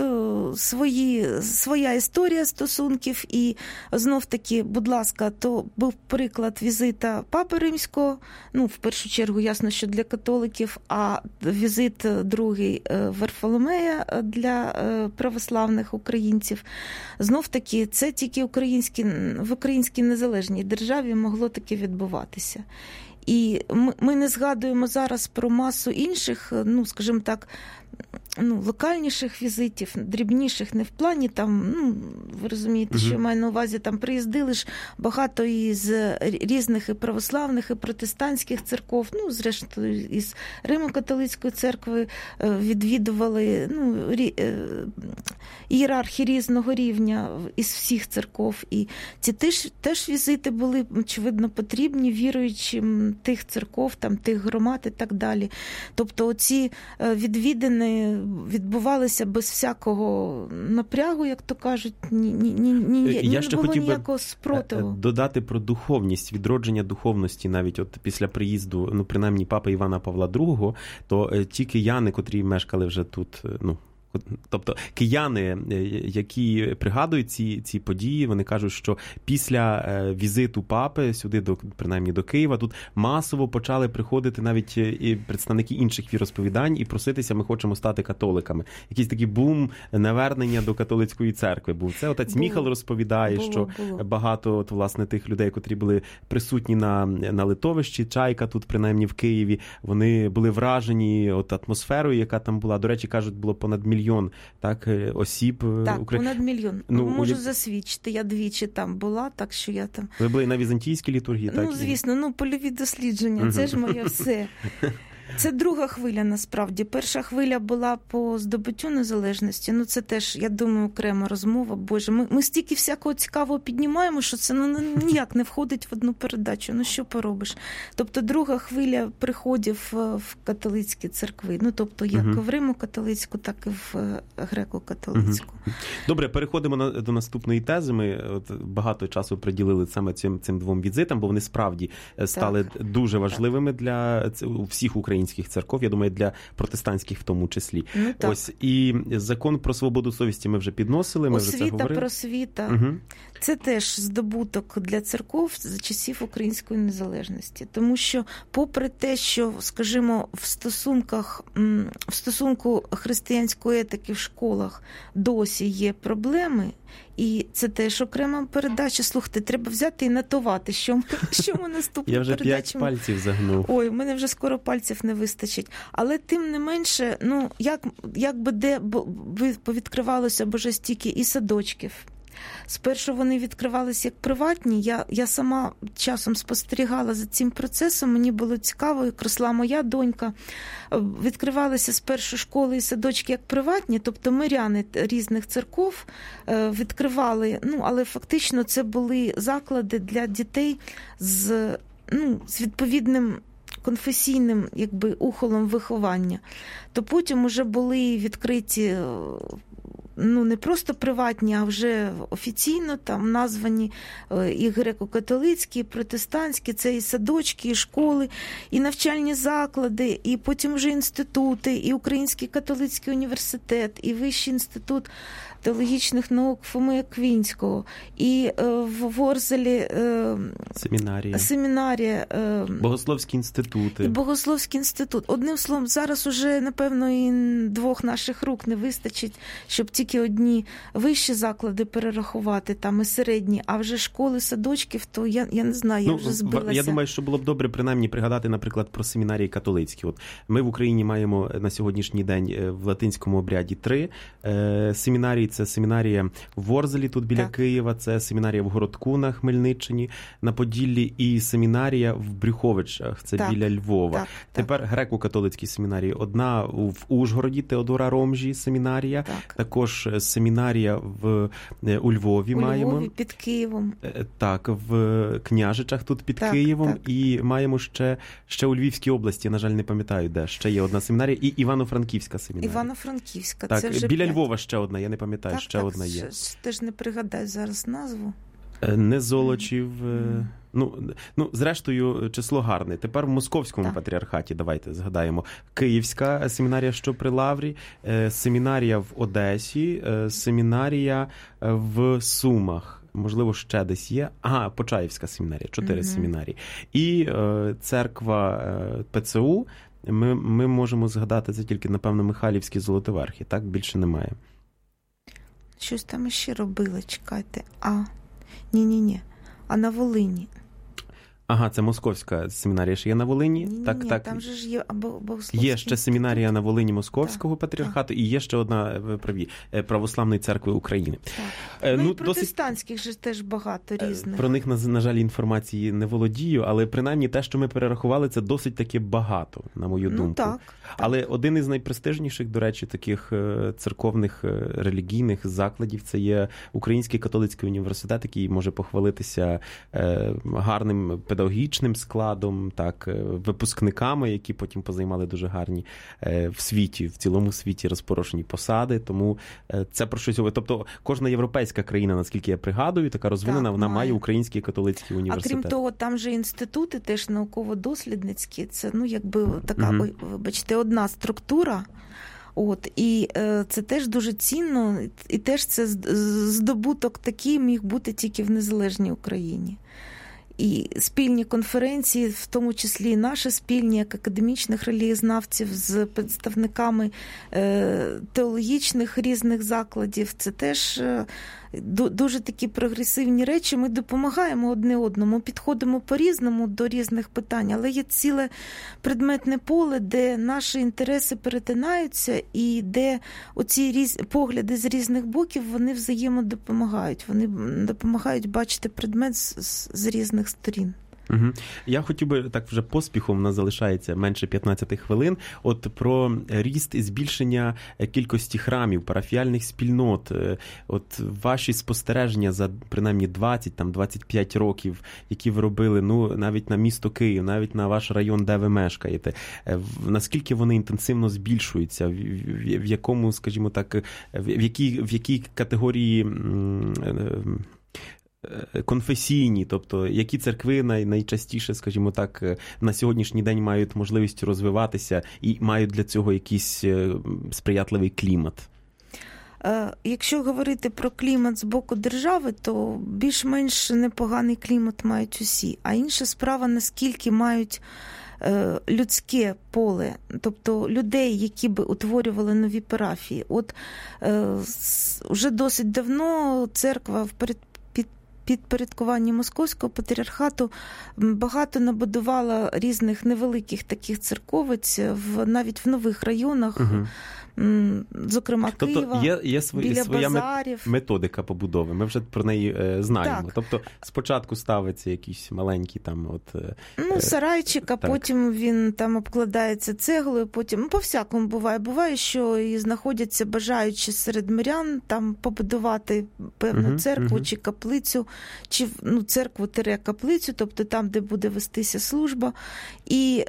Speaker 3: своя історія стосунків, і знов-таки, будь ласка, то був приклад візита Папи Римського, ну, в першу чергу, ясно, що для католиків, а візит другий Варфоломея для православних українців. Знов-таки, це тільки в українській незалежній державі могло таки відбуватися. І ми не згадуємо зараз про масу інших, ну, скажімо так, локальніших візитів, дрібніших, не в плані там, ви розумієте, що я маю на увазі, там приїздили ж багато із різних і православних, і протестантських церков, зрештою, із Римо-католицької церкви відвідували, ієрархи різного рівня із всіх церков. І ці теж візити були, очевидно, потрібні віруючим тих церков, там, тих громад і так далі. Тобто оці відвідини відбувалися без всякого напрягу, як то кажуть, не було ніякого спротиву.
Speaker 2: Додати про духовність, відродження духовності навіть от після приїзду, ну, принаймні, папи Івана Павла II, то ті кияни, котрі мешкали вже тут, ну, тобто кияни, які пригадують ці події, вони кажуть, що після візиту папи сюди, принаймні до Києва, тут масово почали приходити навіть і представники інших віросповідань і проситися, ми хочемо стати католиками. Якийсь такий бум навернення до католицької церкви був. Це отець Міхал розповідає, що багато от, власне, тих людей, котрі були присутні на литовищі, Чайка тут, принаймні в Києві, вони були вражені от атмосферою, яка там була. До речі, кажуть, було понад мільйон осіб.
Speaker 3: Так, понад мільйон. Можу засвідчити, я двічі там була, так що я там...
Speaker 2: Ви були на візантійській літургії, так?
Speaker 3: Ну, звісно, польові дослідження, це ж моє все. Це друга хвиля, насправді. Перша хвиля була по здобуттю незалежності. Ну, це теж, я думаю, окрема розмова. Боже, ми стільки всякого цікавого піднімаємо, що це ніяк не входить в одну передачу. Ну, що поробиш? Тобто, друга хвиля приходів в католицькі церкви. Ну, тобто, як в Римо-католицьку, так і в греко-католицьку.
Speaker 2: Добре, переходимо до наступної тези. Ми багато часу приділили саме цим двом візитам, бо вони справді стали дуже важливими для всіх українських церков, я думаю, для протестантських в тому числі.
Speaker 3: Ну,
Speaker 2: ось, і закон про свободу совісті ми вже підносили, ми вже це говорили.
Speaker 3: Просвіта. Це теж здобуток для церков за часів української незалежності. Тому що, попри те, що, скажімо, в стосунку християнської етики в школах досі є проблеми, і це теж окрема передача. Слухайте, треба взяти і нотувати, що ми наступну передачу. Я
Speaker 2: вже 5 пальців загнув.
Speaker 3: Ой, у мене вже скоро пальців не вистачить. Але тим не менше, ну, якби де повідкривалося божестійки і садочків. Спершу вони відкривалися як приватні. Я сама часом спостерігала за цим процесом, мені було цікаво, як росла моя донька. Відкривалися спершу школи і садочки як приватні, тобто миряни різних церков відкривали, ну, але фактично це були заклади для дітей з відповідним конфесійним, якби, ухолом виховання. То потім уже були відкриті, ну, не просто приватні, а вже офіційно там названі і греко-католицькі, і протестантські, це і садочки, і школи, і навчальні заклади, і потім вже інститути, і Український католицький університет, і Вищий інститут теологічних наук Фоми Аквінського, і в Ворзелі семінарія,
Speaker 2: Богословські інститути.
Speaker 3: І Богословський інститут. Одним словом, зараз уже, напевно, і 2 наших рук не вистачить, щоб тільки одні вищі заклади перерахувати, там і середні, а вже школи, садочків, то я не знаю, я вже збилася.
Speaker 2: Я думаю, що було б добре принаймні пригадати, наприклад, про семінарії католицькі. От ми в Україні маємо на сьогоднішній день в латинському обряді 3 семінарії. Це семінарія в Ворзелі, тут біля Києва, це семінарія в Городку на Хмельниччині, на Поділлі, і семінарія в Брюховичах, це біля Львова. Тепер греко-католицькі семінарії. Одна в Ужгороді, Теодора Ромжі семінарія, також семінарія у Львові маємо. У Львові,
Speaker 3: під Києвом.
Speaker 2: Так, в Княжичах тут під Києвом, і маємо ще у Львівській області, я, на жаль, не пам'ятаю, де. Ще є одна семінарія, і Івано-Франківська семінарія.
Speaker 3: Івано-Франківська,
Speaker 2: так,
Speaker 3: це вже
Speaker 2: біля
Speaker 3: 5.
Speaker 2: Львова ще одна, я не пам'ятаю, ще одна є.
Speaker 3: Теж не пригадаю зараз назву.
Speaker 2: Не Золочів, зрештою, число гарне. Тепер в Московському патріархаті, давайте згадаємо, Київська семінарія, що при Лаврі, семінарія в Одесі, семінарія в Сумах. Можливо, ще десь є. Почаївська семінарія, 4 семінарії. І церква ПЦУ, ми можемо згадати, це тільки, напевно, Михайлівські Золотоверхи, так? Більше немає.
Speaker 3: Щось там іще робили, чекайте. Ні. А на Волині.
Speaker 2: Це Московська семінарія ще є на Волині?
Speaker 3: Ні, там же ж є Богословський.
Speaker 2: Є ще семінарія на Волині Московського патріархату, і є ще одна Православної церкви України.
Speaker 3: І протестантських же теж багато різних.
Speaker 2: Про них, на жаль, інформації не володію, але принаймні те, що ми перерахували, це досить таки багато, на мою думку.
Speaker 3: Так.
Speaker 2: Але один із найпрестижніших, до речі, таких церковних релігійних закладів, це є Український католицький університет, який може похвалитися гарним педагогічним педагогічним складом, так, випускниками, які потім позаймали дуже гарні в світі, в цілому світі розпорошені посади, тому це про щось. Тобто кожна європейська країна, наскільки я пригадую, така розвинена, так, вона має український католицький університет.
Speaker 3: А крім того, там же інститути теж науково-дослідницькі, це, якби така, бачите, одна структура. І це теж дуже цінно, і теж це здобуток такий міг бути тільки в незалежній Україні. І спільні конференції, в тому числі і наші спільні, як академічних релігієзнавців з представниками теологічних різних закладів, це теж дуже такі прогресивні речі. Ми допомагаємо одне одному, підходимо по-різному до різних питань, але є ціле предметне поле, де наші інтереси перетинаються і де оці погляди з різних боків, вони взаємодопомагають. Вони допомагають бачити предмет з різних сторін.
Speaker 2: Угу. Я хотів би, так вже поспіхом, у нас залишається менше 15 хвилин, от про ріст і збільшення кількості храмів, парафіальних спільнот, от ваші спостереження за принаймні 20-25 років, які ви робили, навіть на місто Київ, навіть на ваш район, де ви мешкаєте, наскільки вони інтенсивно збільшуються, в якому, скажімо так, в якій категорії конфесійні, тобто які церкви найчастіше, скажімо так, на сьогоднішній день мають можливість розвиватися і мають для цього якийсь сприятливий клімат?
Speaker 3: Якщо говорити про клімат з боку держави, то більш-менш непоганий клімат мають усі. А інша справа, наскільки мають людське поле, тобто людей, які би утворювали нові парафії. От вже досить давно церква в підпорядкуванні Московського патріархату багато набудувала різних невеликих таких церковиць, навіть в нових районах, зокрема Києва,
Speaker 2: є
Speaker 3: біля
Speaker 2: своя
Speaker 3: базарів.
Speaker 2: Методика побудови, ми вже про неї знаємо.
Speaker 3: Так.
Speaker 2: Тобто спочатку ставиться якийсь маленький там
Speaker 3: сарайчик, а потім він там обкладається цеглою, потім, по-всякому буває. Буває, що і знаходяться бажаючі серед мирян там побудувати певну церкву чи каплицю, чи церкву-каплицю, тобто там, де буде вестися служба. І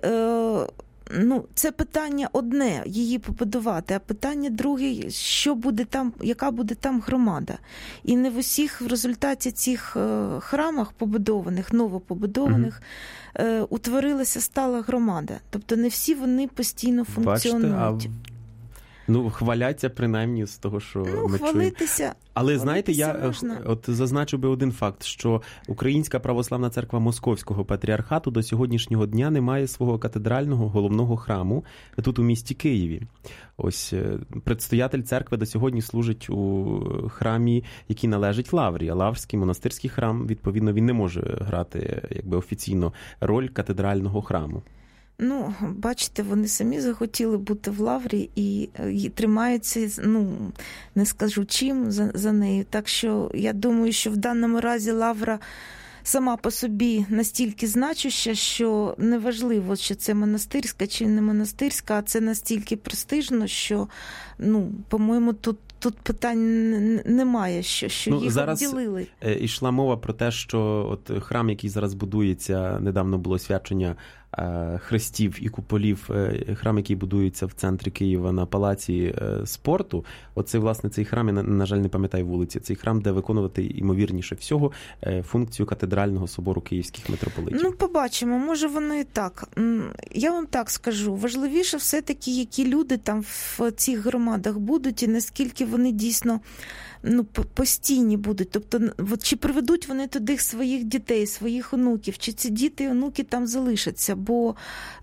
Speaker 3: це питання одне, її побудувати, а питання друге, що буде там, яка буде там громада. І не в усіх в результаті цих храмах побудованих, новопобудованих, утворилася стала громада. Тобто не всі вони постійно функціонують.
Speaker 2: Бачите, хваляться принаймні з того, що ми
Speaker 3: хвалитися.
Speaker 2: Чуємо. Але знаєте, я
Speaker 3: можна.
Speaker 2: Зазначив би один факт, що Українська православна церква Московського патріархату до сьогоднішнього дня не має свого катедрального головного храму тут у місті Києві. Ось предстоятель церкви до сьогодні служить у храмі, який належить Лаврі, а Лаврський монастирський храм, відповідно, він не може грати офіційно роль катедрального храму.
Speaker 3: Бачите, вони самі захотіли бути в Лаврі і тримаються, не скажу чим, за нею. Так що я думаю, що в даному разі Лавра сама по собі настільки значуща, що неважливо, що це монастирська чи не монастирська, а це настільки престижно, що, по-моєму, тут питань немає, що їх
Speaker 2: зараз
Speaker 3: обділили.
Speaker 2: Ішла мова про те, що храм, який зараз будується, недавно було свячення хрестів і куполів, храм, який будується в центрі Києва на палаці спорту. Оце, власне, цей храм, я, на жаль, не пам'ятаю вулиці. Цей храм, де виконувати, ймовірніше всього, функцію катедрального собору київських митрополитів.
Speaker 3: Побачимо. Може, воно і так. Я вам так скажу. Важливіше все-таки, які люди там в цих громадах будуть і наскільки вони дійсно постійні будуть. Тобто, чи приведуть вони туди своїх дітей, своїх онуків, чи ці діти і онуки там залишаться. Бо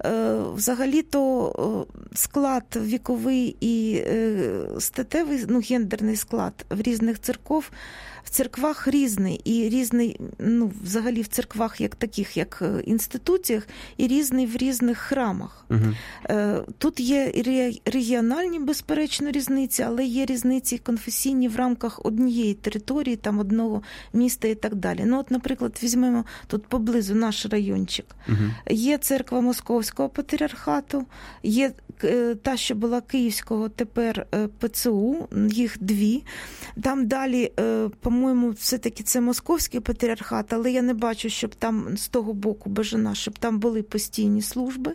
Speaker 3: взагалі-то склад віковий і статевий, гендерний склад в різних в церквах різний. І різний, взагалі в церквах як таких, як інституціях, і різний в різних храмах. Тут є регіональні, безперечно, різниці, але є різниці конфесійні в рамках однієї території, там одного міста і так далі. Наприклад, візьмемо тут поблизу наш райончик. Є церква Московського патріархату, є та, що була Київського, тепер ПЦУ, їх дві. Там далі, по-моєму, все-таки це Московський патріархат, але я не бачу, щоб там з того боку Бажана, щоб там були постійні служби.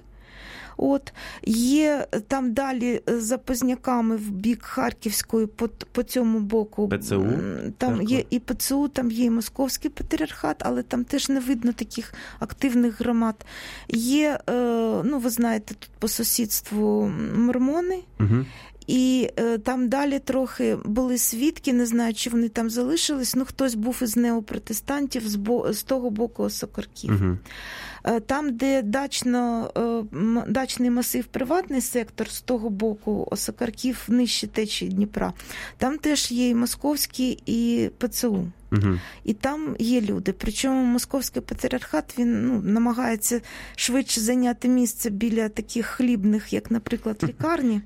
Speaker 3: Є там далі за Позняками в бік Харківської по цьому боку.
Speaker 2: ПЦУ?
Speaker 3: Там є і ПЦУ, там є і Московський патріархат, але там теж не видно таких активних громад. Є, ви знаєте, тут по сусідству мормони.
Speaker 2: Угу.
Speaker 3: І там далі трохи були свідки, не знаю, чи вони там залишились, хтось був із неопротестантів з того боку Осокорків. Угу. Там, де дачний масив, приватний сектор, з того боку Осокорків, нижче течії Дніпра, там теж є і Московський, і ПЦУ. Угу. І там є люди. Причому Московський патріархат, він намагається швидше зайняти місце біля таких хлібних, як, наприклад, лікарні.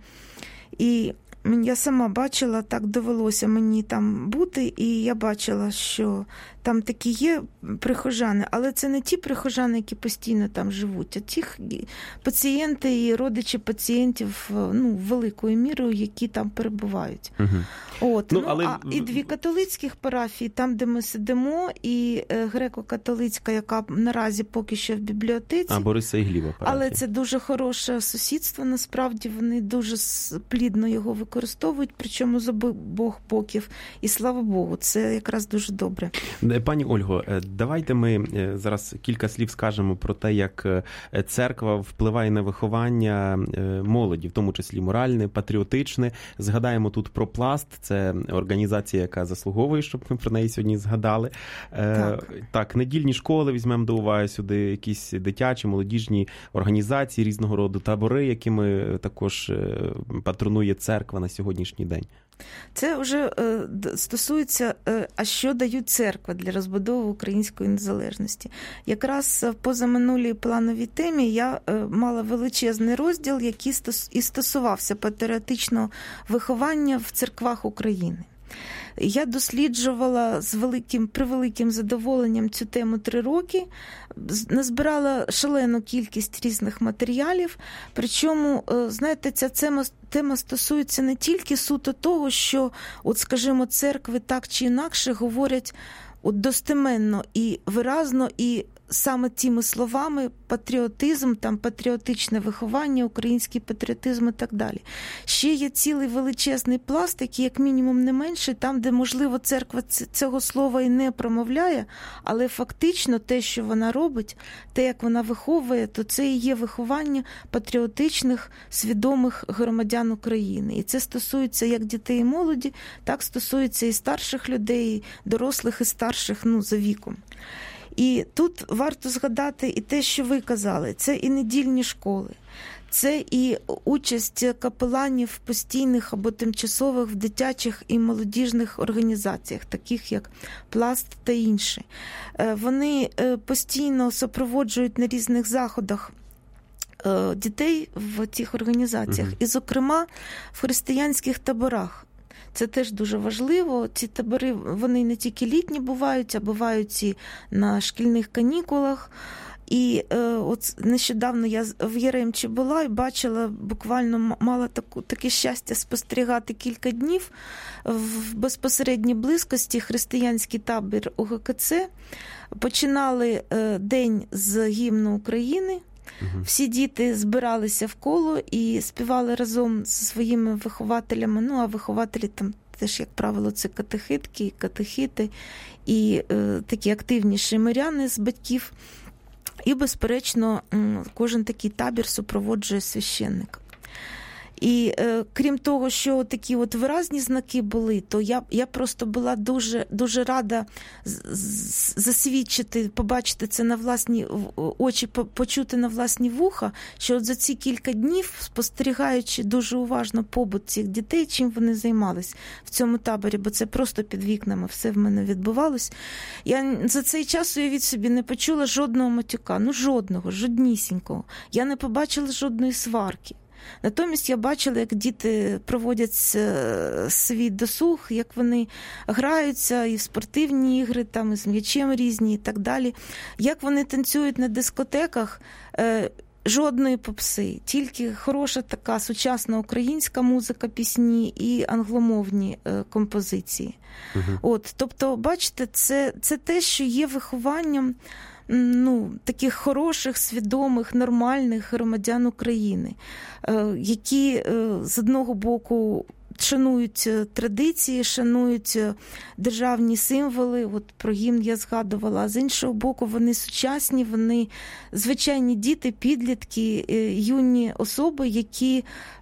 Speaker 3: І я сама бачила, так довелося мені там бути, і я бачила, що там такі є прихожани, але це не ті прихожани, які постійно там живуть, а ті пацієнти і родичі пацієнтів, великою мірою, які там перебувають. Угу. І дві католицьких парафії, там, де ми сидимо, і греко-католицька, яка наразі поки що в бібліотеці.
Speaker 2: Бориса і Гліба парафія.
Speaker 3: Але це дуже хороше сусідство, насправді, вони дуже плідно його використовують, причому з обох боків. І слава Богу, це якраз дуже добре.
Speaker 2: Пані Ольго, давайте ми зараз кілька слів скажемо про те, як церква впливає на виховання молоді, в тому числі моральне, патріотичне. Згадаємо тут про Пласт, це організація, яка заслуговує, щоб ми про неї сьогодні згадали. Так, недільні школи візьмемо до уваги сюди, якісь дитячі, молодіжні організації різного роду, табори, якими також патронує церква на сьогоднішній день.
Speaker 3: Це вже стосується, а що дають церква для розбудови української незалежності. Якраз в позаминулій плановій темі я мала величезний розділ, який і стосувався патріотичного виховання в церквах України. Я досліджувала з превеликим задоволенням цю тему 3 роки, назбирала шалену кількість різних матеріалів, причому, знаєте, ця тема стосується не тільки суто того, що, скажімо, церкви так чи інакше говорять достеменно і виразно, і саме тими словами патріотизм, там патріотичне виховання, український патріотизм і так далі. Ще є цілий величезний пласт, який як мінімум не менший, там, де, можливо, церква цього слова і не промовляє, але фактично те, що вона робить, те, як вона виховує, то це і є виховання патріотичних, свідомих громадян України. І це стосується як дітей і молоді, так стосується і старших людей, і дорослих, і старших, за віком. І тут варто згадати і те, що ви казали, це і недільні школи, це і участь капеланів постійних або тимчасових в дитячих і молодіжних організаціях, таких як Пласт та інші. Вони постійно супроводжують на різних заходах дітей в цих організаціях, і, зокрема, в християнських таборах. Це теж дуже важливо. Ці табори, вони не тільки літні бувають, а бувають і на шкільних канікулах. І нещодавно я в Яремчі була і бачила, буквально мала таке щастя спостерігати кілька днів в безпосередній близькості християнський табір УГКЦ. Починали день з гімну України. Всі діти збиралися в коло і співали разом зі своїми вихователями. А вихователі там теж, як правило, це катехитки, катехити і такі активніші миряни з батьків. І, безперечно, кожен такий табір супроводжує священник. І крім того, що такі виразні знаки були, то я просто була дуже, дуже рада засвідчити, побачити це на власні очі, почути на власні вуха, що за ці кілька днів, спостерігаючи дуже уважно побут цих дітей, чим вони займались в цьому таборі, бо це просто під вікнами все в мене відбувалось. Я за цей час, уявіть собі, не почула жодного матюка, жодного, жоднісінького. Я не побачила жодної сварки. Натомість я бачила, як діти проводять свій досуг, як вони граються і в спортивні ігри, там, і з м'ячем різні і так далі, як вони танцюють на дискотеках, жодної попси, тільки хороша така сучасна українська музика, пісні і англомовні композиції. Тобто, бачите, це те, що є вихованням таких хороших, свідомих, нормальних громадян України, які з одного боку шанують традиції, шанують державні символи, от про гімн я згадувала, а з іншого боку вони сучасні, вони звичайні діти, підлітки, юні особи, які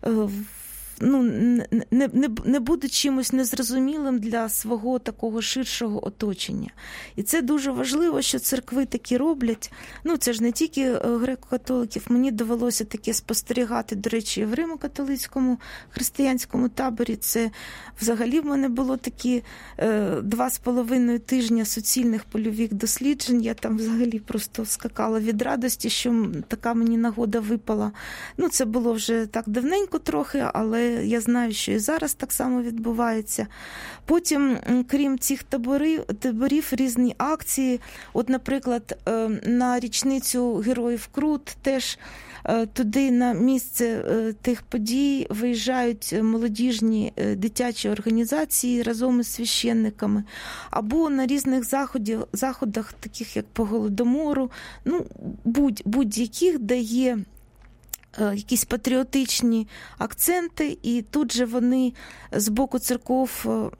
Speaker 3: не будуть чимось незрозумілим для свого такого ширшого оточення. І це дуже важливо, що церкви такі роблять. Це ж не тільки греко-католиків. Мені довелося таке спостерігати, до речі, в Римо-католицькому християнському таборі. Це взагалі в мене було такі 2,5 тижня суцільних польових досліджень. Я там взагалі просто скакала від радості, що така мені нагода випала. Це було вже так давненько трохи, але я знаю, що і зараз так само відбувається. Потім, крім цих таборів, різні акції. От, наприклад, на річницю Героїв Крут теж туди на місце тих подій виїжджають молодіжні дитячі організації разом із священниками. Або на різних заходах, таких як по Голодомору, будь-яких, де є якісь патріотичні акценти, і тут же вони з боку церков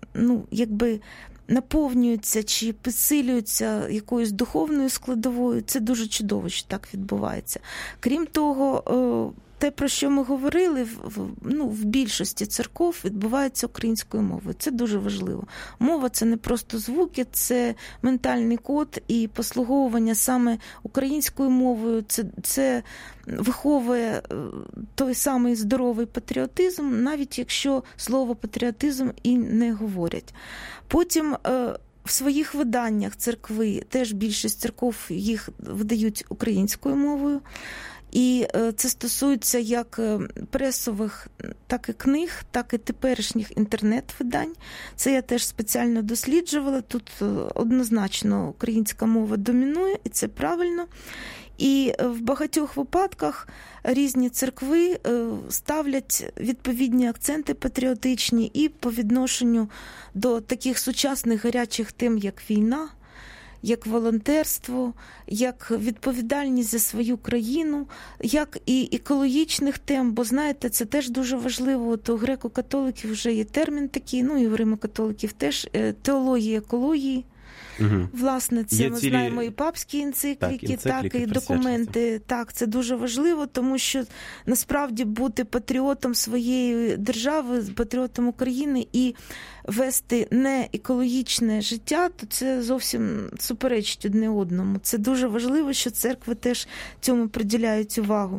Speaker 3: наповнюються чи підсилюються якоюсь духовною складовою. Це дуже чудово, що так відбувається. Крім того, те, про що ми говорили, в більшості церков відбувається українською мовою. Це дуже важливо. Мова – це не просто звуки, це ментальний код, і послуговування саме українською мовою – це виховує той самий здоровий патріотизм, навіть якщо слово патріотизм і не говорять. Потім в своїх виданнях церкви, теж більшість церков їх видають українською мовою. І це стосується як пресових, так і книг, так і теперішніх інтернет-видань. Це я теж спеціально досліджувала. Тут однозначно українська мова домінує, і це правильно. І в багатьох випадках різні церкви ставлять відповідні акценти патріотичні і по відношенню до таких сучасних гарячих тем, як війна, як волонтерство, як відповідальність за свою країну, як і екологічних тем, бо, знаєте, це теж дуже важливо. От у греко-католиків вже є термін такий, і у римо-католиків теж теологія екології. Власне, це ми знаємо і папські енцикліки, так і документи. Так, це дуже важливо, тому що насправді бути патріотом своєї держави, патріотом України і вести не екологічне життя, то це зовсім суперечить одне одному. Це дуже важливо, що церкви теж цьому приділяють увагу.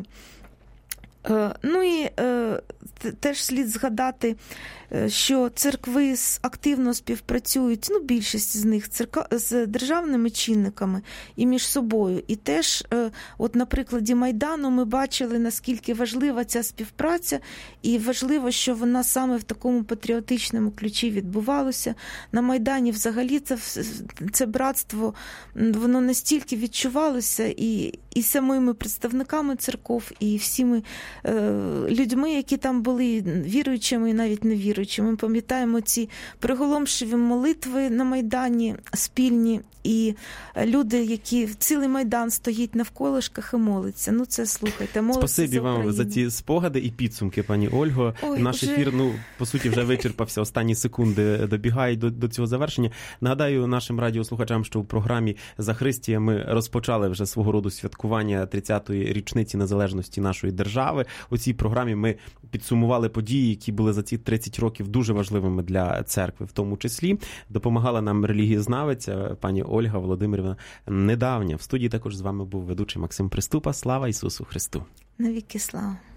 Speaker 3: І теж слід згадати, що церкви активно співпрацюють, більшість з них з державними чинниками і між собою. І теж, от на прикладі Майдану ми бачили, наскільки важлива ця співпраця, і важливо, що вона саме в такому патріотичному ключі відбувалося. На Майдані взагалі це братство, воно настільки відчувалося і самими представниками церков, і всіми людьми, які там були, віруючими і навіть невіруючими. Ми пам'ятаємо ці приголомшливі молитви на Майдані спільні, і люди, які цілий Майдан стоїть навколишках і молиться. Це, слухайте, молиться за Україну.
Speaker 2: Спасибі вам за ці спогади і підсумки, пані Ольго. Наш ефір, по суті, вже вичерпався. Останні секунди добігають до цього завершення. Нагадаю нашим радіослухачам, що в програмі «Захристія» ми розпочали вже свого роду святкування 30-ї річниці незалежності нашої держави. У цій програмі ми підсумували події, які були за ці 30 років дуже важливими для церкви, в тому числі. Допомагала нам релігієзнавець пані Ольга Володимирівна Недавня. В студії також з вами був ведучий Максим Приступа. Слава Ісусу Христу!
Speaker 3: Навіки слава!